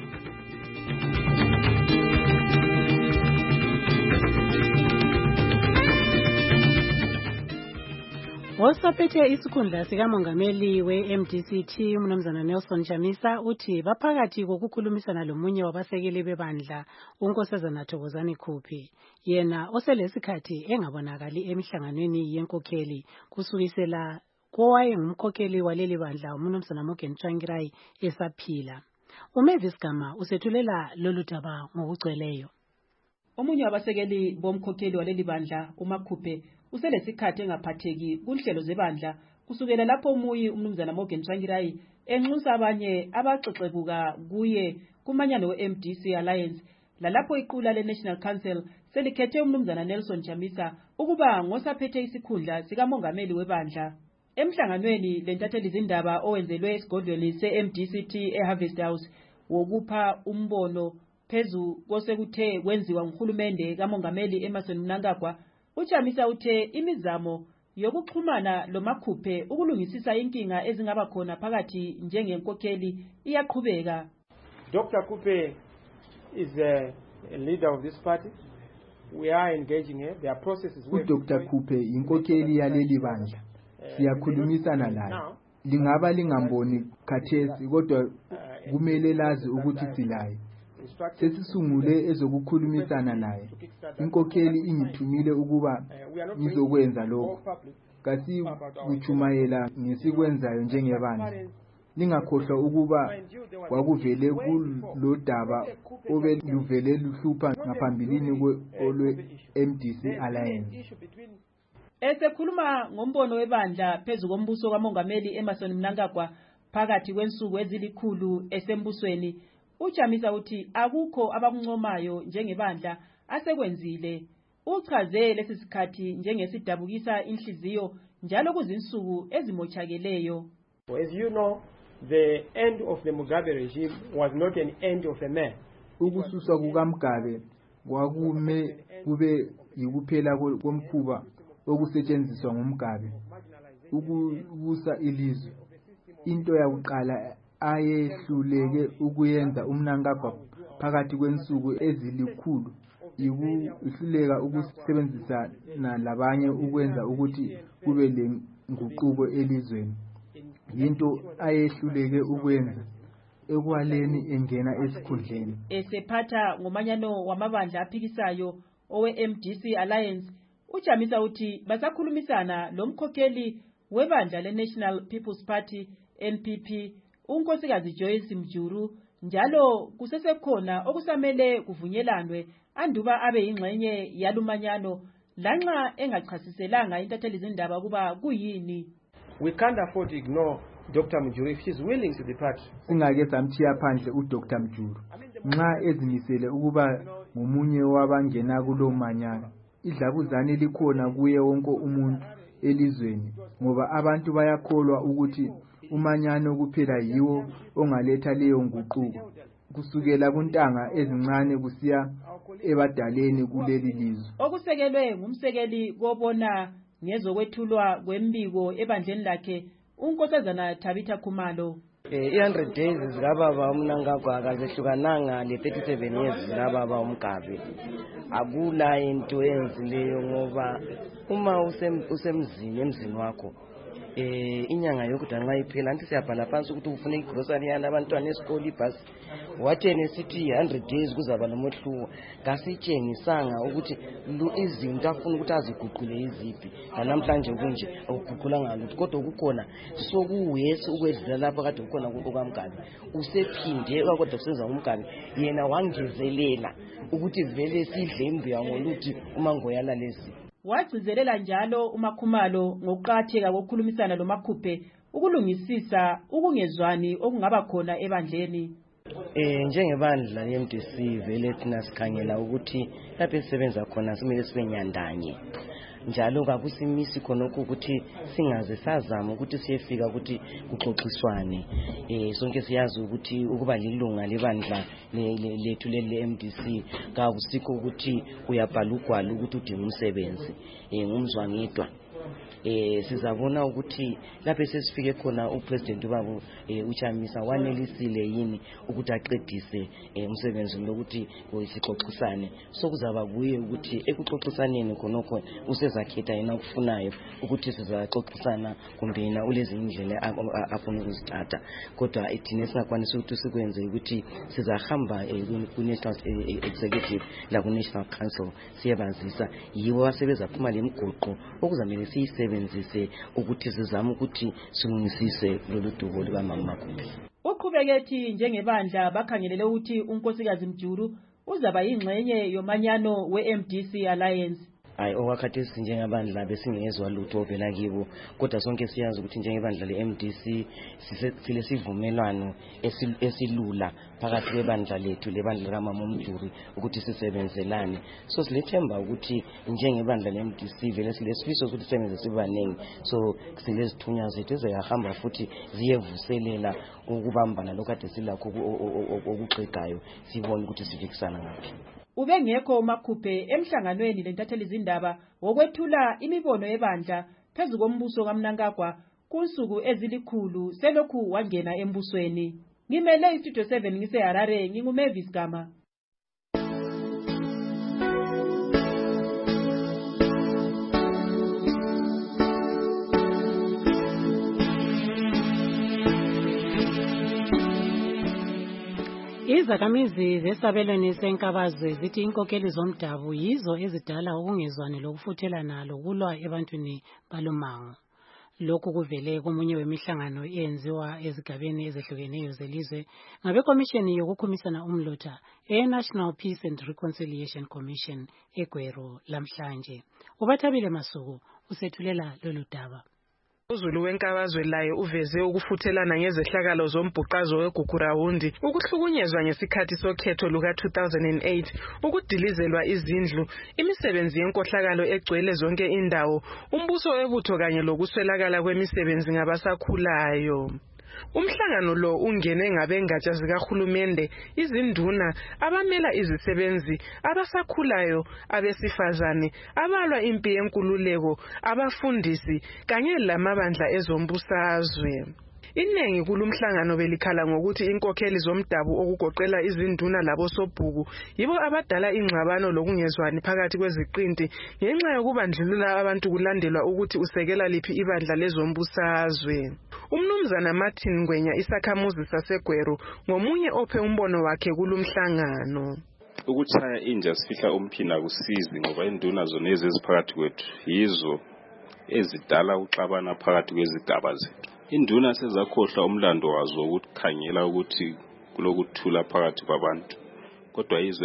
Osaphethe isikhundla sikamongameli we-M D C T uMnumzana Nelson Chamisa uthi baphakathi kokukhulumisana lomunye wabasekeli bebandla uNkosazana Thokozani Khuphe yena oselesikhathi engabonakali emihlanganweni yenkokheli kusukisela kowaye ngumkhokheli waleli bandla uMnumzana Morgan Tsvangirai esaphila. uMavis Gama usethulela lolu daba ngokugcweleyo. Omunye wabasekeli bomkhokheli waleli bandla uMakhuphe uselesikhathi engaphatheki kunhlelo zebandla kusukela lapho umuyi uMnumzana Morgan Tsvangirai enxusa abanye abaxexebuka kuye kumanyano we-M D C Alliance lalapho iqula le-National Council selikhethe uMnumzana Nelson Chamisa ukuba ngosaphethe isikhundla sikamongameli webandla. Emhlanganweni lentatheli izindaba owenzelwe esigodlweni se-M D C T eHarvest House wokupha umbono phezu kosekuthe kwenziwa nguhulumende kamongameli Emmerson Mnangagwa, uChamisa uthe imizamo yokuxhumana loMakhuphe ukulungisisa inkinga ezingaba khona phakathi njengenkokheli iyaqhubeka. Doctor Khuphe is a, a leader of this party. We are engaging here. There are processes. uDoctor Khuphe inkokheli yaleli bandla. Siyakhulumisana naye. Lingaba lingamboni khathesi kodwa kumele lazi ukuthi silaye. Sesisungule ezokukhulumisana naye. Inkokheli ingithumile ukuba ngizokwenza lokho. Kasi kuchumayela ngesikwenzayo njengebandla. Ningakhohlwa ukuba kwakuvele kulodaba obeluvele luhlupha ngaphambilini kwe M D C Alliance. Esekhuluma ngombono webandla phezu kombuso kamongameli Emmerson Mnangagwa phakathi kwensuku ezilikhulu esembusweni, uChamisa uthi akukho abakuncomayo njengebandla asekwenzile. Uchaze lesi sikhathi njengesidabukisa inhliziyo njalo kuzinsuku ezimochakeleyo. As you know, the end of the Mugabe regime was not an end of a man. Ukususwa kukaMugabe kwakume kube yikuphela komkhuba okusetshenziswa ngumgabe ukubusa ilizwe. Into yakuqala ayehluleke ukuyenza uMnangagwa phakathi kwensuku ezilikhulu ikuhluleka ukusebenzisana labanye ukwenza ukuthi kube lenguquko elizweni. Into ayehluleke ukwenza ekwaleni engena esikhundleni. Esephatha ngomanyano wamabandla aphikisayo owe-M D C Alliance, uChamisa uthi basakhulumisana lomkhokheli webandla le-National People's Party N P P uNkosikazi Joyce Mjuru njalo kusesekhona okusamele kuvunyelwanwe anduba abe yingxenye yalumanyano lanxa engachasiselanga intatheli izindaba kuba kuyini. We can't afford to ignore Doctor Mjuru if she's willing to depart. Singake samthiya phandle uDoctor Mjuru nxa ezimisele ukuba ngomunye wabangena kulomanyano. Idlabuzane likhona kuye wonke umuntu elizweni ngoba abantu bayakholwa ukuthi umanyano kuphela yiwo ongaletha leyo nguquko kusukela kuntanga ezincane kusiya ebadaleni kuleli lizwe. Okusekelwe ngumsekeli kobona ngezokwethulwa kwembiko ebandleni lakhe uNkosazana Tabitha Khumalo. eh one hundred days zikababa uMnangagwa akazehlukananga le thirty-seven years zikababa uMgabe. Akula into enzileyo ngoba uma usemzini emzini wakho eh inyanga yokuthi nxa iphela anti siyabhala phansi ukuthi ufune igrocery yana abantwana esikole ibhasi wathene sithi one hundred days kuzaba nomohluko ngasitshengisanga ukuthi izinto afuna ukuthi aziguqule iziphi namhlanje kunje ukuguqula ngalutho kodwa ukukhona sokuwesi ukwedlula lapha kade ukhona kukaMgabe usephinde kodwa kusenza uMgabe yena wangezelela ukuthi vele sidle imbuya ngoluthi uma ngoyala lezi. Wagcizelela njalo uMakhumalo ngokuqhatheka kokukhulumisana loMakhuphe ukulungisisa ukungezwani okungaba khona ebandleni. Eh njengebandla le M D C vele thina sikhangela ukuthi lapho esisebenza khona simele sibe nyandanye. Njalo kakusimisi khona ukuthi singaze sazama ukuthi siyefika ukuthi kuxoxiswane eh sonke siyazi ukuthi ukuba lilunga lebandla lethu le M D C kakusikho ukuthi uyabhala ugwalo ukuthi udinga umsebenzi eh ngumzwangedwa. Eh sizabona ukuthi lapho sesifike khona upresident ubaba uChamisa wanelisile yini ukuthi aqedise umsebenzi lokuthi uyisixoxisane sokuzaba kuye ukuthi ekuxoxisaneni khonokho usezakhetha yena ukufunayo ukuthi sizaxoxisana kumbe yena ulezi indlela afuna ukuzithatha kodwa ethina singakwanisa ukuthi sikwenze ukuthi sizahamba ku National Executive la ku National Council siyabazisa yibo asebenza phuma lemigoqo okuzamele siyise benzise ukuthi sizama ukuthi silungisise lolu dubo likamama Makhuphe. Uqhubeke njengebandla bakhangelele ukuthi unkosikazi Mjuru uzaba yingxenye yomanyano we-M D C Alliance. Hayi okwakhathesi njengebandla besingezwe lutho ovela kibo kodwa sonke siyazi ukuthi njengebandla le-M D C sile sivumelwano esilula phakathi kwebandla lethu lebandla kaMama Mjuru ukuthi sisebenzelane so silethemba ukuthi njengebandla le-M D C vele silesifiso ukuthi sisebenze sibanengi so silezithunya zethu ezihamba futhi ziyevuselela ukubambana lokade silakho okuxegayo sibone ukuthi sifikisana ngaphi. Ubengekho uMakhuphe emhlanganweni lentatheli izindaba wokwethula imibono yebandla phezu kombuso kaMnangagwa kunsuku ezilikhulu selokhu wangena embusweni. Ngimele iStudio seven ngiseHarare nginguMavis Gama. Izakhamizi zesabelweni senkabazwe zithi inkokeli zomdabu yizo ezidala ukungezwani lokufuthelana lokulwa ebantwini balomango. Lokhu kuvele komunye wemihlangano eyenziwa ezigabeni ezehlukeneyo zelizwe ngabekomishini yokukhumisana umlotha e-National Peace and Reconciliation Commission eGweru lamhlanje. Ubathabile Masuku usethulela lolu daba. UZulu wenkabazwe layo uveze ukufuthelana ngezehlakalo zombhuqazo weGugurawundi, ukuhlukunyezwa ngesikhathi sokhetho luka two thousand eight, ukudilizelwa izindlu, imisebenzi yenkohlakalo egcwele zonke indawo, umbuso webutho kanye lokuswelakala kwemisebenzi ngabasakhulayo. Umhlangano lo ungene ngabengatsha zikahulumende, izinduna, abamela izisebenzi, abasakhulayo, abesifazane, abalwa impi yenkululeko, abafundisi kanye lamabandla ezombusazwe. Inengi kulumhlangano belikhala ngokuthi inkokheli zomdabu okugoqela izinduna labo sobhuku yibo abadala ingxabano lokungezwani phakathi kweziqinti ngenxa yokubandlulula abantu kulandelwa ukuthi usekela liphi ibandla lezombusazwe. Umnumzana Martin Ngwenya isakhamuzi saseGweru ngomunye ophe umbono wakhe kulumhlangano. Ukuchaya inja sifihla umphina kusizi ngoba induna zona eziphakathi kwethu yizo ezidala uxabana phakathi kwezigaba zethu. Induna sezakhohlwa umlando wazo ukukhangela ukuthi kulokuthula phakathi kwabantu kodwa yizo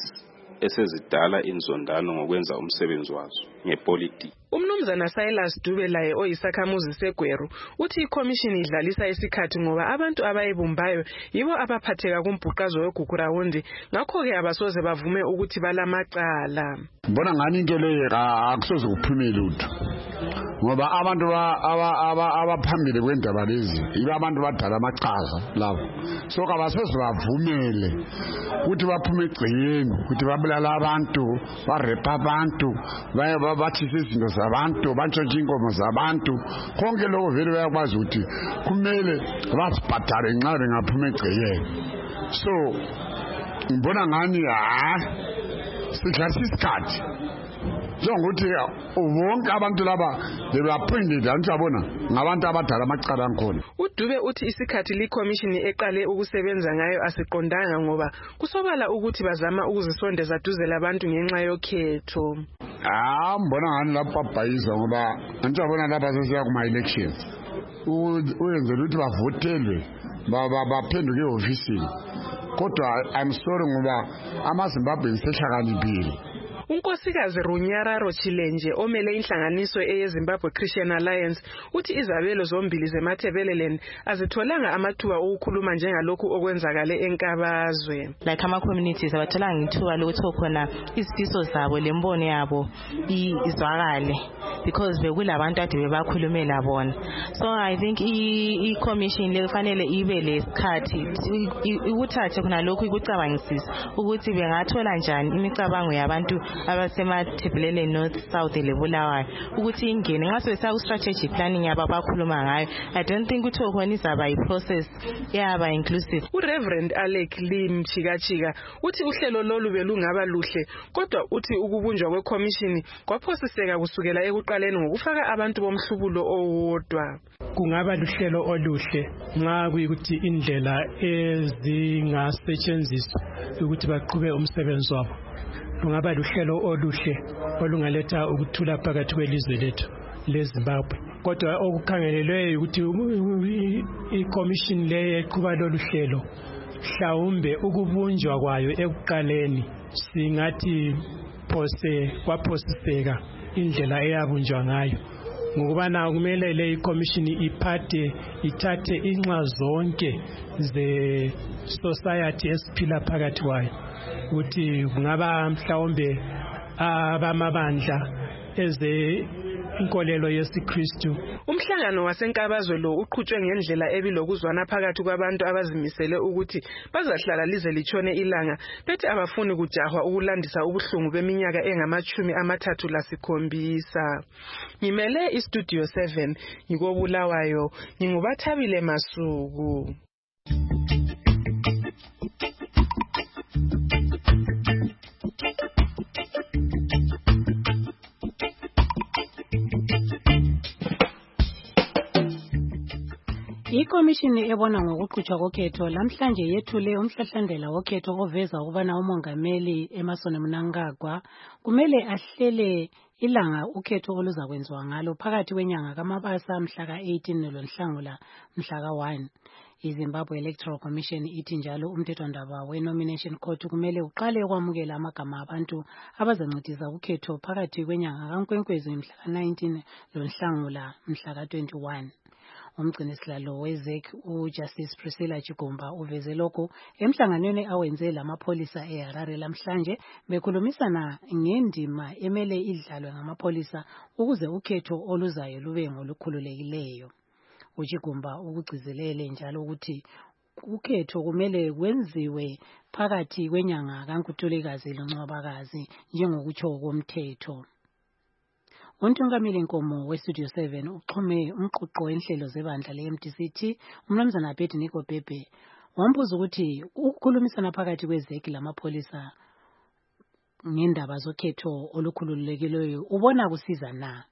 esezidala inzondano ngokwenza umsebenzi wazo ngepolitiki. Umnumzana Silas Dube laye oyisakhamuzi seGweru uthi iCommission idlalisa isikhathi ngoba abantu abayibumbayo yibo abaphatheka kumbhuqazo weGugurawundi ngakho ke abasoze bavume ukuthi balamacala. Bona ngani into le akusoze kuphume lutho ngoba abantu abaphambili kwendaba lezi yiba abantu badala amacaza labo so kabasoze bavumele ukuthi baphume egciyeni ukuthi babulala abantu barepa abantu bathise izinto zabantu bantshontshe inkomo zabantu konke lokho vele bayakwazi ukuthi kumele basibhadale nxa bengaphuma egcekeni. So ngibona ngani ha sidlala isikhathi njengokuthi wonke abantu laba bebaphindile anjabona ngabantu abadala amacala ankhona. uDube uthi isikhathi likhomishini eqale ukusebenza ngayo asiqondanga ngoba kusobala ukuthi bazama ukuzisondeza duze labantu ngenxa yokhetho. Ah mbona ngani lapha bhayiza ngoba anjabona lapha sesiya kuma elections uyenzela ukuthi bavotelwe baba baphenduke ehofisini kodwa I'm sorry ngoba amaZimbabwe sehlakaniphile. Unkosikazi Runyararo Chilenje omele inhlanganiso eyeZimbabwe Christian Alliance uthi izabelo zombili zeMatabeleland azitholanga amathuba okukhuluma njengalokhu okwenzakale enkabazwe. Like ama communities abatholanga ithuba lokuthi khona izifiso zabo lembono yabo izwakale because bekulabantu ade bebakhulumela bona. So I think i commission lefanele ibe lesikhathi ukuthatha khona lokhu ikucabangisisa ukuthi bengathola njani imicabango yabantu abasemathebelele North South lebulawayo ukuthi ingene ngaso besaku strategic planning yaba bakhuluma ngayo. I don't think ukuthi khona izaba i process yaba inclusive. uReverend Alec Lim Chikachika uthi uhlelo lolu belungaba luhle kodwa uthi ukubunjwa kweCommission kwaphosiseka kusukela ekuqaleni ngokufaka abantu bomhlubulo owodwa. Kungaba luhlelo oluhle nxa kuyikuthi indlela ezingasetshenziswa ukuthi baqhube umsebenzi wabo. Kungaba luhlelo oluhle olungaletha ukuthula phakathi kwelizwe lethu leZimbabwe. Kodwa okukhangelelwe ukuthi iCommission le eqhuba lolu hlelo mhlawumbe ukubunjwa kwayo ekuqaleni singathi phose kwaphosiseka indlela eyabunjwa ngayo ngokubana kumele le iCommission iphathe ithathe inxa zonke ze society esiphila phakathi kwayo ukuthi kungaba mhlawumbe abamabandla eze inkolelo yesiKristu. Umhlangano wasenkabazwe lo uqhutshwe ngendlela ebilokuzwana phakathi kwabantu abazimisele ukuthi bazahlala lize litshone ilanga bethi abafuni kujahwa ukulandisa ubuhlungu beminyaka engamachumi amathathu lasikhombisa. Ngimele iStudio seven ngikobulawayo ngingubathabile Masuku. Ikomishini ebona ngokuqhutshwa kokhetho lamhlanje yethule umhlahlandlela wokhetho oveza ukubana umongameli Emmerson Mnangagwa kumele ahlele ilanga ukhetho oluzakwenziwa ngalo phakathi kwenyanga kaMabasa mhla ka eighteen noNhlangula mhla ka one. iZimbabwe Electoral Commission ithi njalo umthethwandaba we-Nomination Court kumele uqale ukwamukela amagama abantu abazancedisa ukhetho phakathi kwenyanga kaNkwenkwezi mhla ka nineteen noNhlangula mhla ka twenty-one. Umgcinisihlalo weZEC uJustice Priscilla Chigumba uveze lokho emhlanganweni awenze lamapholisa eHarare lamhlanje bekhulumisana ngendima emele idlalwe ngamapholisa ukuze ukhetho oluzayo lube ngolukhululekileyo. uChigumba ukugcizelele njalo ukuthi ukhetho kumele kwenziwe phakathi kwenyanga kaNkutulikazi loNcwabakazi njengokutsho komthetho. Untungamili Nkomo weStudio seven uxhume umquqo wenhlelo zebandla le-M D C T umnumzana Abednego Bhebhe wambuza ukuthi ukukhulumisana phakathi kweZEC lamapholisa ngendaba zokhetho olukhululekileyo ubona kusiza na?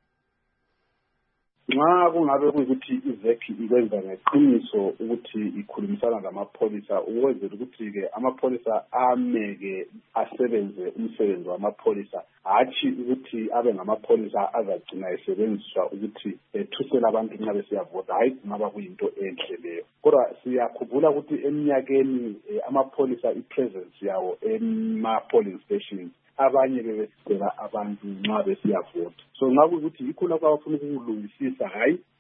Nxa kungabe kuyikuthi iZEC ikwenza ngeqiniso ukuthi ikhulumisana lamapholisa ukwenzela ukuthi ke amapholisa ameke asebenze umsebenzi wamapholisa hathi ukuthi abe ngamapholisa azagcina esebenziswa ukuthi ethusela abantu nxa besiyavota hayi kungaba kuyinto enhle leyo. Kodwa siyakhumbula ukuthi eminyakeni amapholisa ipresence yawo ema-polling stations abanye bebesicela abantu nxa besiyavota. So ngabe ukuthi yikho lapho abafuna ukulungisisa hayi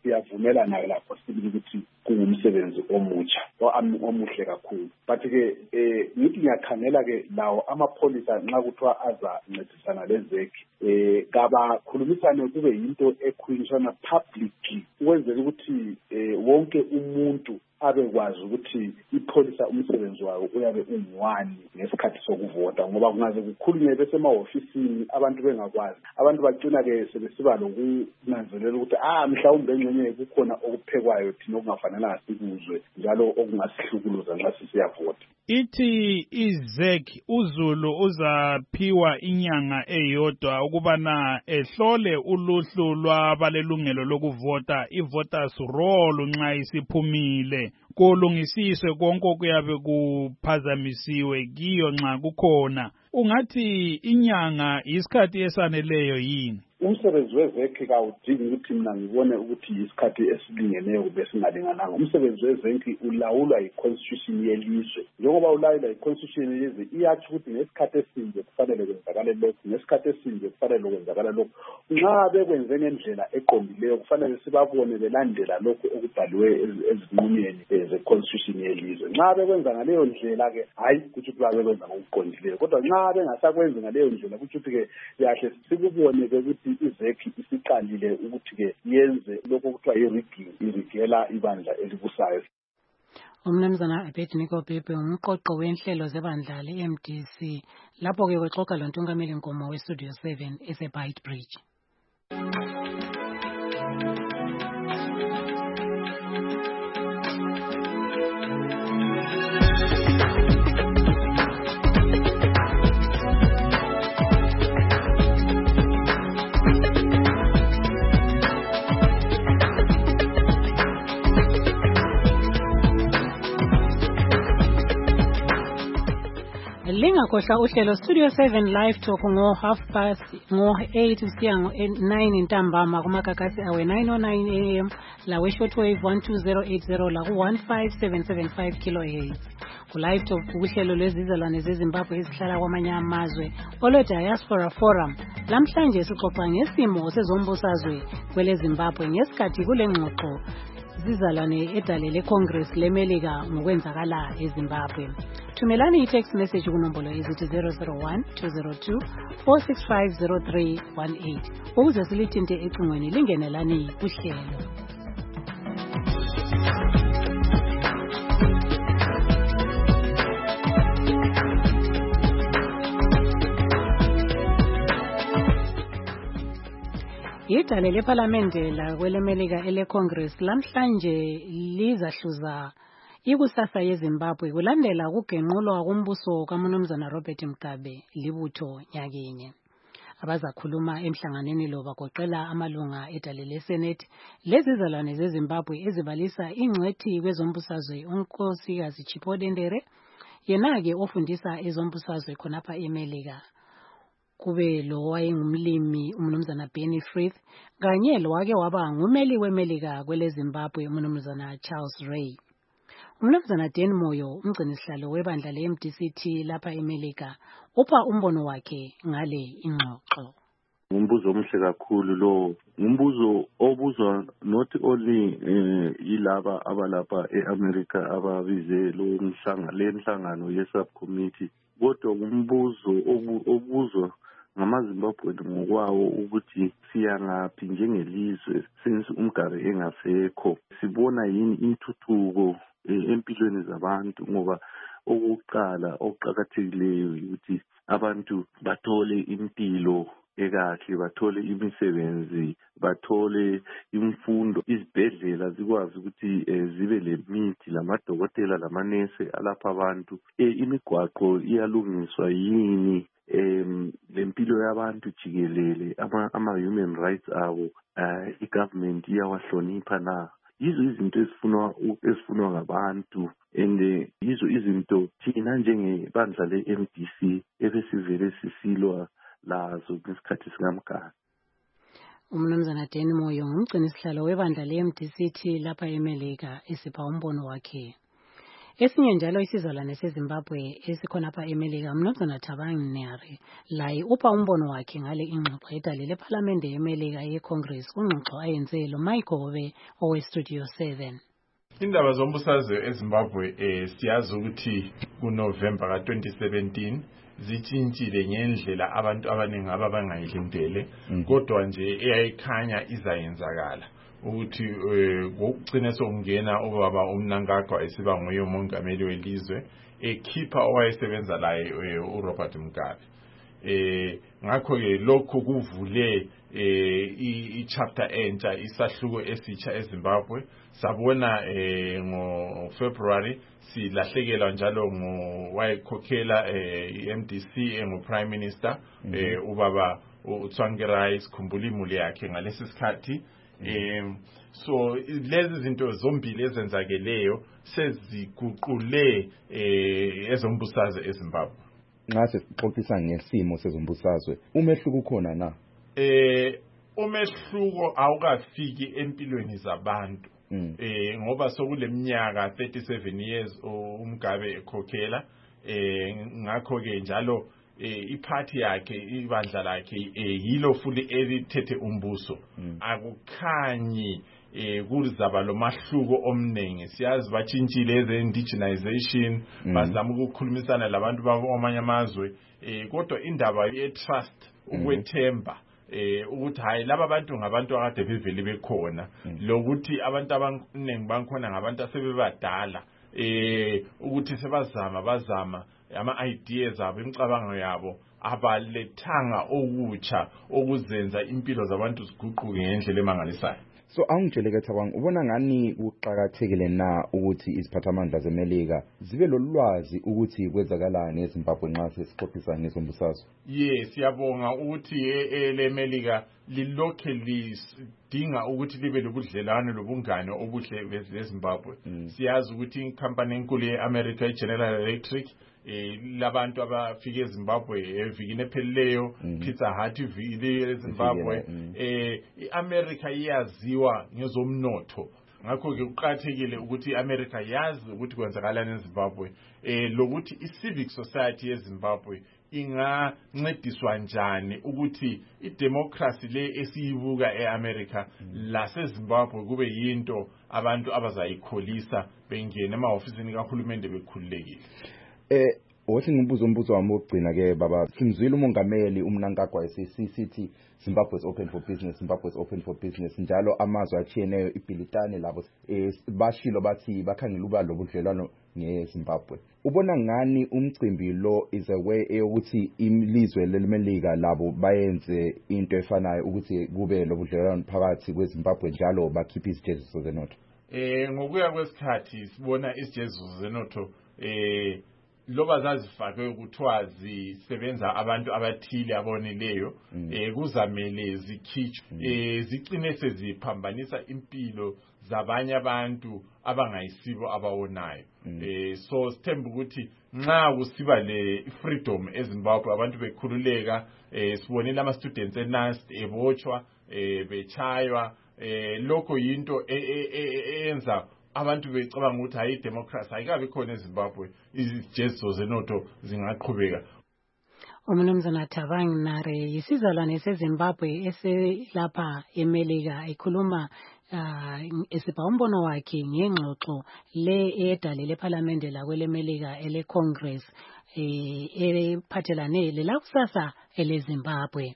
siyavumelana lapho sibili ukuthi kungumsebenzi omutsha omuhle kakhulu. But-ke eh ngithi ngiyakhangela ke lawo amapholisa nxa kuthiwa aza ncedisana lezekhi eh kabakhulumisane kube yinto ekhulunyiswana publicly ukwenzela ukuthi eh wonke umuntu abekwazi ukuthi ipholisa umsebenzi wayo uyabe ungiwani ngesikhathi sokuvota, ngoba kungaze kukhulunywe bese emahofisini abantu bengakwazi. Abantu bagcina ke sebesiba lokunanzelela ukuthi ah mhlawumbe engxenye kukhona okuphekwayo thina okungafanelanga sikuzwe njalo okungasihlukuluza nxa sisiyavota. Ithi izek uZulu uzaphiwa inyanga eyodwa ukubana ehlole uluhlu lwabalelungelo lokuvota, i-voters roll nxa isiphumile, kulungisiswe konke okuyabe kuphazamisiwe kiyo nxa kukhona. Ungathi inyanga isikhathi esaneleyo yini? Umsebenzi wezekhi kawudingi ukuthi mina ngibone ukuthi isikhathi esilingeneyo kube singalingananga. Umsebenzi wezekhi ulawulwa yi-constitution yelizwe. Njengoba ulawulwa yi-constitution yelizwe iyathi ukuthi ngesikhathi esinje kufanele kwenzakale lokhu, ngesikhathi esinje kufanele kwenzakale lokhu. Nxa bekwenze ngendlela eqondileyo kufanele sibabone belandela lokhu okubhaliwe ezinqumeni ze-constitution yelizwe. Nxa bekwenza ngaleyo ndlela ke hayi kuthi ukuthi babekwenza ngokuqondileyo, kodwa nxa bengasakwenzi ngaleyo ndlela kuthi ukuthi-ke yahle sikubone ukuthi izekhi isiqalile ukuthi-ke yenze lokho okuthiwa yi-rigging, irigela ibandla elibusayo. Umnumzana Abednego Bhebhe umqoqo wenhlelo zebandla le-M D C lapho-ke kwexoxa lontungameli Nkomo we-Studio seven ese-Beitbridge. Lingakhohlwa uhlelo Studio seven Live Talk ngo half past ngo eight kusiya ngo nine intambama kumakakasi awe nine oh nine A M la we shortwave one two zero eight zero la ku one five seven seven five kilohertz. Ku Live Talk uhlelo lwezizalwane zeZimbabwe ezihlala kwamanye amazwe olwe Diaspora Forum. Lamhlanje sixoxa ngesimo sezombusazwe kwele Zimbabwe ngesikhathi kule ngxoxo zizalwane edalele Congress leMelika ngokwenzakala eZimbabwe. Thumelani i-text message kunombolo ezithi zero zero one two zero two four six five zero three one eight ukuze silithinte ecingweni lingenelani kuhlelo. Idale leParlamente la kweleMelika ele-Congress lamhlanje lizahluza ikusasa yeZimbabwe kulandela ukugenqulwa kumbuso kaMnumzana Robert Mugabe libutho nyakenye. Abazakhuluma emhlanganweni lo bagoqela amalunga edale leSenate lezizalwane zeZimbabwe ezibalisa ingcwethi kwezombusazwe uNkosikazi Chipode Ndere, yena-ke ofundisa ezombusazwe khonapha eMelika. Kube lo wayengumlimi uMnumzana Benny Frith kanye lo wake waba ngumeli weMelika kwele Zimbabwe uMnumzana Charles Ray. Umnumzana Dan Moyo umgcinisihlalo webandla le-M D C T lapha eMelika upha umbono wakhe ngale ingxoxo. Umbuzo omuhle kakhulu lo, umbuzo obuzwa not only eh, yilaba abalapha eAmerica ababize lo mhlangano le mhlangano ye-subcommittee, kodwa umbuzo obuzwa ngamaZimbabwe ngokwawo ukuthi siyangaphi njengelizwe since uMgabe engasekho, sibona yini intuthuko empilweni zabantu, ngoba okuqala okuqhakathekileyo ukuthi abantu bathole impilo ekahle, bathole imisebenzi, bathole imfundo, izibhedlela zikwazi ukuthi zibe lemithi lamadokotela lamanese alapha abantu, imigwaqo iyalungiswa yini, em lempilo yabantu jikelele, ama ama human rights abo i-government iyawahlonipha na. Yizo izinto ezifunwa ezifunwa ngabantu, and yizo izinto thina njengebandla le-M D C ebesivele sisilwa lazo ngesikhathi sikaMgabe. Umnumzana Dan Moyo ngumgcinisihlalo webandla le-M D C T lapha eMelika esipha umbono wakhe. Esinye njalo isizalwane seZimbabwe esikhona apha eMelika uMnumzana Thabang Nare laye upha umbono wakhe ngale ingxoxo edalile ePhalamende yeMelika yeCongress kungxoxo ayenze lo Mike Gobe owe Studio seven. Indaba zombusazwe eZimbabwe eh siyazi ukuthi kuNovember ka twenty seventeen zitshintshile ngendlela abantu abaningi ababangayilindele kodwa nje eyayikhanya izayenzakala ukuthi ngokugcina sokungena obaba uMnangagwa esiba nguye umongameli welizwe ekhipha owayesebenza laye uRobert Mugabe. Eh ngakho ke lokho kuvule eh ichapter entsha isahluko esitsha eZimbabwe sabona eh ngo February silahlekelwa njalo ngo wayekhokhela eh iM D C engu Prime Minister eh ubaba uTsvangirai sikhumbula imuli yakhe ngalesi sikhathi. Um so lezi zinto zombili ezenzakeleyo seziguqule eh ezombusazwe eZimbabwe. Nxa sixoxisa ngesimo sezombusazwe umehluko ukhona na? Eh umehluko awukafiki empilweni zabantu. Eh ngoba sokuleminyaka thirty-seven years uMgabe ekhokhela eh ngakho ke njalo iparty yakhe ibandla lakhe yilo futhi elithethe umbuso akukhanyi eh kuzaba lo mahluko omnengi siyazi batshintshile eze indigenization bazama ukukhulumisana labantu bamanye amazwe eh kodwa indaba ye trust ukwethemba eh ukuthi hayi laba bantu ngabantu akade bevele bekhona lokuthi abantu abaningi bankhona ngabantu asebebadala eh ukuthi sebazama bazama ama ideas abo imicabango yabo abalethanga okutsha okuzenza impilo zabantu ziguquke ngendlela emangalisayo. So angitsheleke Thabang ubona ngani uqhakathekile na ukuthi iziphathamandla zeMelika zibe lolwazi ukuthi kwezakalani eZimbabwe nxa sesixoxisa ngezombusazwe? Yes siyabonga ukuthi eleMelika lilokhe lidinga ukuthi libe lobudlelwane lobungane obuhle beZimbabwe. Siyazi ukuthi inkampani enkulu yeAmerica iGeneral Electric eh labantu abafike eZimbabwe evikini ephelileyo Pizza Hut ivile eZimbabwe eh iAmerica iyaziwa ngezomnotho ngakho ke uqhathekile ukuthi iAmerica yazi ukuthi kwenzakalani eZimbabwe eh lokuthi iCivic Society yeZimbabwe ingancediswa njani ukuthi idemocracy le esiyibuka eAmerica laseZimbabwe kube yinto abantu abazayikholisa bengena emahofisini kahulumende bekhululekile. Eh othi ngibuza umbuzo wami wokugcina ke baba simzwile umongameli uMnangagwa esisithi Zimbabwe is open for business Zimbabwe is open for business njalo amazwe achiyeneyo iBhilitane labo bashilo bathi bakhangela uba lobudlelwano ngeZimbabwe. Ubona ngani umcimbi lo is a way eyokuthi ilizwe leMelika labo bayenze into efanayo ukuthi kube lobudlelwano phakathi kweZimbabwe njalo bakhipha izijeziso zenotho? Eh ngokuya kwesikhathi sibona izijeziso zenotho eh loba zazifake ukuthiwa zisebenza abantu abathile abonileyo eh kuzamele zikhitshwe eh zicine seziphambanisa impilo zabanye abantu abangayisibo abawonayo eh so sithemba ukuthi nxa kusiba le freedom eZimbabwe abantu bekhululeka eh sibonile ama students eNAST ebotshwa eh bechaywa eh lokho yinto eyenza abantu becabanga ukuthi hayi democracy ayikabe khona eZimbabwe izijeziso zenotho zingaqhubeka. Umnumzana Thabang Nare yisizalwane seZimbabwe eselapha eMelika ekhuluma esipha umbono wakhe ngengxoxo le edalile ePhalamende lakweleMelika eleCongress eh ephathelane lelakusasa eleZimbabwe.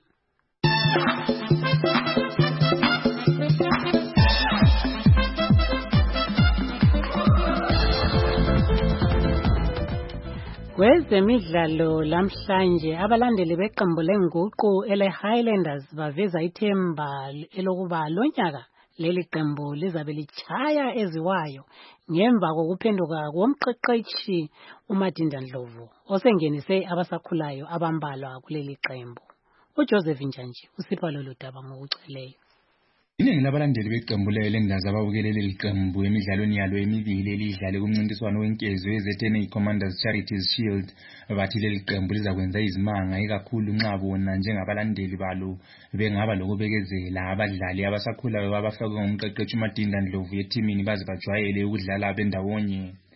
Kwezemidlalo lamhlanje abalandeli beqembu lenguqu ele Highlanders baveza ithemba elokuba lonyaka leli qembu lizabe lichaya eziwayo ngemva kokuphenduka komqeqeshi uMadinda Ndlovu osengenise abasakhulayo abambalwa kuleli qembu. uJoseph Njanji usipha lolu daba ngokuceleyo. Iningi labalandeli beqembu leHighlanders ababukele leli qembu emidlalweni yalo emibili elidlale kumncintiswano wenkezo yeZ N A Commanders Charities Shield bathi leli qembu lizakwenza izimanga ikakhulu nxa bona njengabalandeli balo bengaba lokubekezela abadlali abasakhulayo abafakwe ngumqeqeshi uMadinda Ndlovu yethimini baze bajwayele ukudlala bendawonye.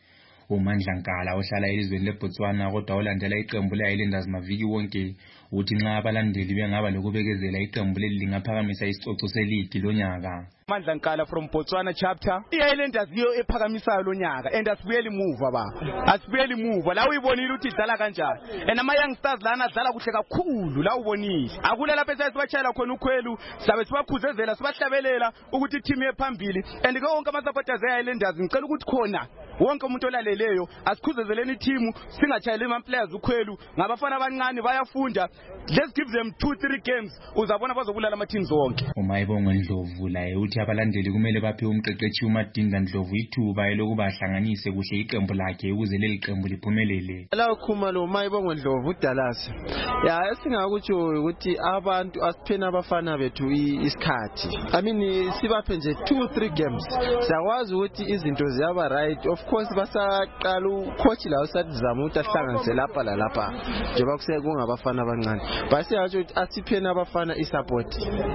uMandla Nkala ohlala elizweni leBotswana kodwa olandela iqembu le-Highlanders maviki wonke uthi nxa abalandeli bengaba lokubekezela iqembu leli lingaphakamisa isicoco seligi lonyaka. Mandla Nkala from Botswana chapter. I-Highlanders yiyo ephakamisayo lonyaka and asibuyeli muva baba. Asibuyeli muva la uyibonile ukuthi idlala kanjani. And ama young stars lana adlala kuhle kakhulu la ubonile. Akula lapha esibachayela khona ukhwelu sabe sibakhuzezela sibahlabelela ukuthi i-team yephambili and ke wonke ama supporters e-Highlanders ngicela ukuthi khona wonke umuntu olaleleyo asikhuzezeleni i-team singachayeli ama players ukhwelu ngabafana abancane bayafunda. Let's give them two three games uzabona bazobulala ama teams wonke. uMayibongwe Ndlovu laye uthi abalandeli kumele baphe umqeqeshi uMadinda Ndlovu ithuba elokuba ahlanganise kuhle iqembu lakhe ukuze leli qembu liphumelele. La ukhuma lo Mayibongwe Ndlovu uDallas. Ya esingakutsho ukuthi abantu asiphena abafana bethu isikhathi. I mean sibaphe nje two three games. Siyakwazi ukuthi izinto ziyaba right. Of course basaqala ucoach la usatizama ukuthi ahlanganise lapha la lapha. Njengoba kuseke kungabafana abancane. Basiyatsho ukuthi asiphena abafana isupport.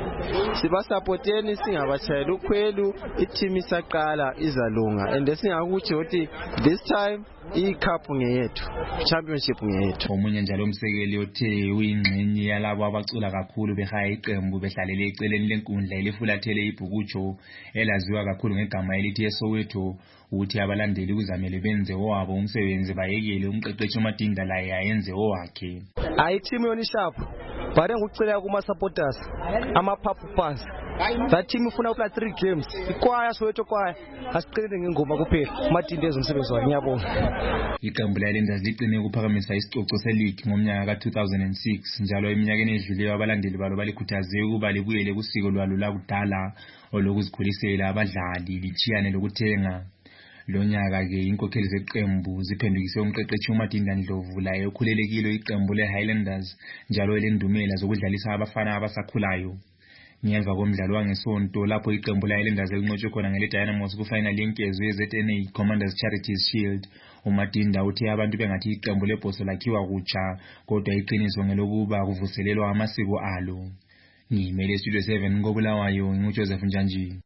Siba supporteni singabachayela ukhwelu i-team isaqala izalunga and esingakuthi ukuthi this time i-cup ngeyethu, championship ngeyethu. Omunye njalo umsekeli othe uyingxenye yalabo abacula kakhulu behaya iqembu behlalele eceleni lenkundla elifulathele ibhukutsho elaziwa kakhulu ngegama elithi eSoweto uthi abalandeli kuzamele benze owabo umsebenzi bayekele umqeqeshi uMadinda laye ayenze owakhe. Ayi team yona sharp. Bare ngucela kuma supporters ama papu fans. That team ufuna ukula three games. Ikwaya Soweto kwaya asiqinile ngengoma kuphela. UMadinda enza umsebenzi wakhe ngiyabonga. Iqembu le-Highlanders liqine ukuphakamisa isicoco seligi ngomnyaka ka two thousand six njalo eminyakeni edluleyo abalandeli balo balikhuthaze ukuba libuyele kusiko lwalo lakudala olokuzikhulisela abadlali lichiyane lokuthenga. Lonyaka ke inkokheli zeqembu ziphendukise umqeqeshi uMadinda Ndlovu laye okhulelekile iqembu le-Highlanders njalo elendumela zokudlalisa abafana abasakhulayo. Ngemva komdlalo wangesonto lapho iqembu le-Highlanders elinqotshwe khona ngele-Dynamos kufinal yenkezwe ye-Z N A Commanders Charities Shield, uMadinda uthi abantu bengathi iqembu lebhoso lakhiwa kutsha kodwa iqiniso ngelokuba kuvuselelwa amasiko alo. Ngimele Studio seven ngoBulawayo nguJoseph Njanji.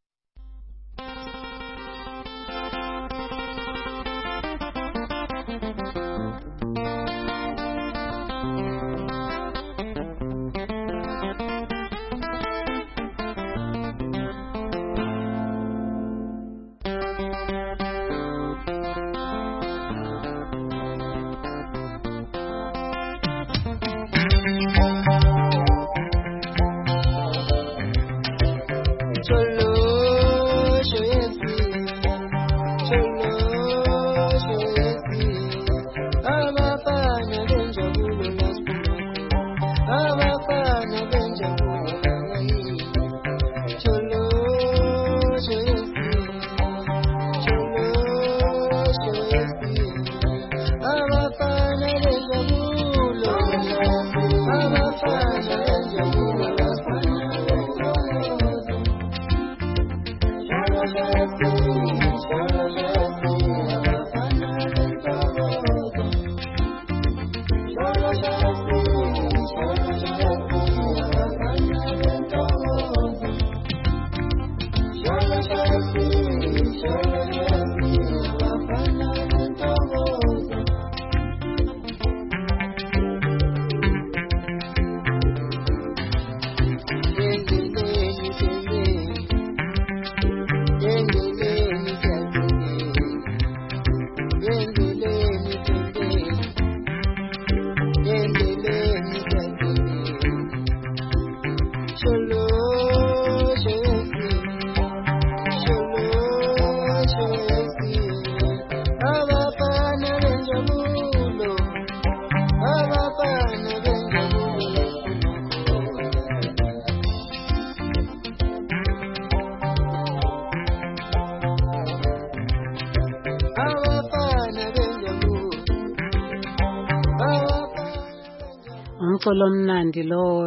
Umculo omnandi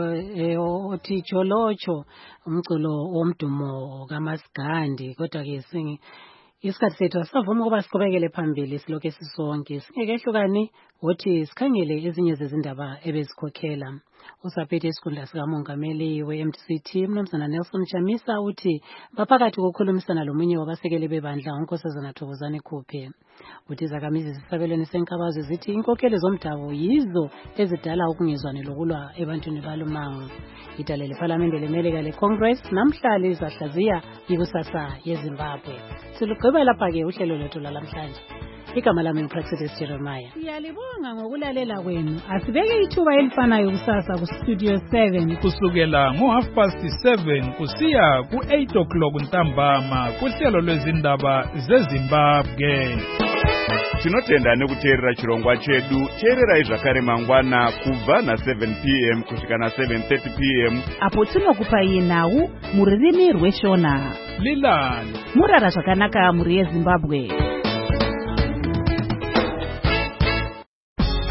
lo othi Jolocho, umculo womdumo kaMasigandi, kodwa ke singi isikhathi sethu asavuma ukuba siqhubekele phambili siloke sisonke. Singekehlukani wothi sikhangele ezinye zezindaba ebezikhokhela. usaphethe isikhundla sikamongameli we-M D C T Mnumzana Nelson Chamisa uthi baphakathi kokukhulumisana lomunye wabasekeli bebandla uNkosazana Thokozani Khuphe. Uthi izakhamizi esisabelweni senkabazwe zithi inkokeli zomdabu yizo ezidala ukungezwani lokulwa ebantwini balumango. Idale lePhalamende leMelika leCongress namhla lizahlaziya ikusasa yeZimbabwe. Silugqiba lapha-ke uhlelo lwethu lalamhlanje. Igama lami nguPraxidis Jeremiah. Siyalibonga ngokulalela kwenu. Asibeke ithuba elifanayo kusasa kuStudio seven kusukela ngo-half past seven kusiya ku-eight o'clock ntambama kuhlelo lwezindaba zeZimbabwe. Tinotenda nekuteerera chirongwa chedu. Teererai zvakare mangwana kubva na seven p m kusvika na seven thirty p m apo tinokupai nhau muririmi rweshona. Lilani murara zvakanaka muri yeZimbabwe.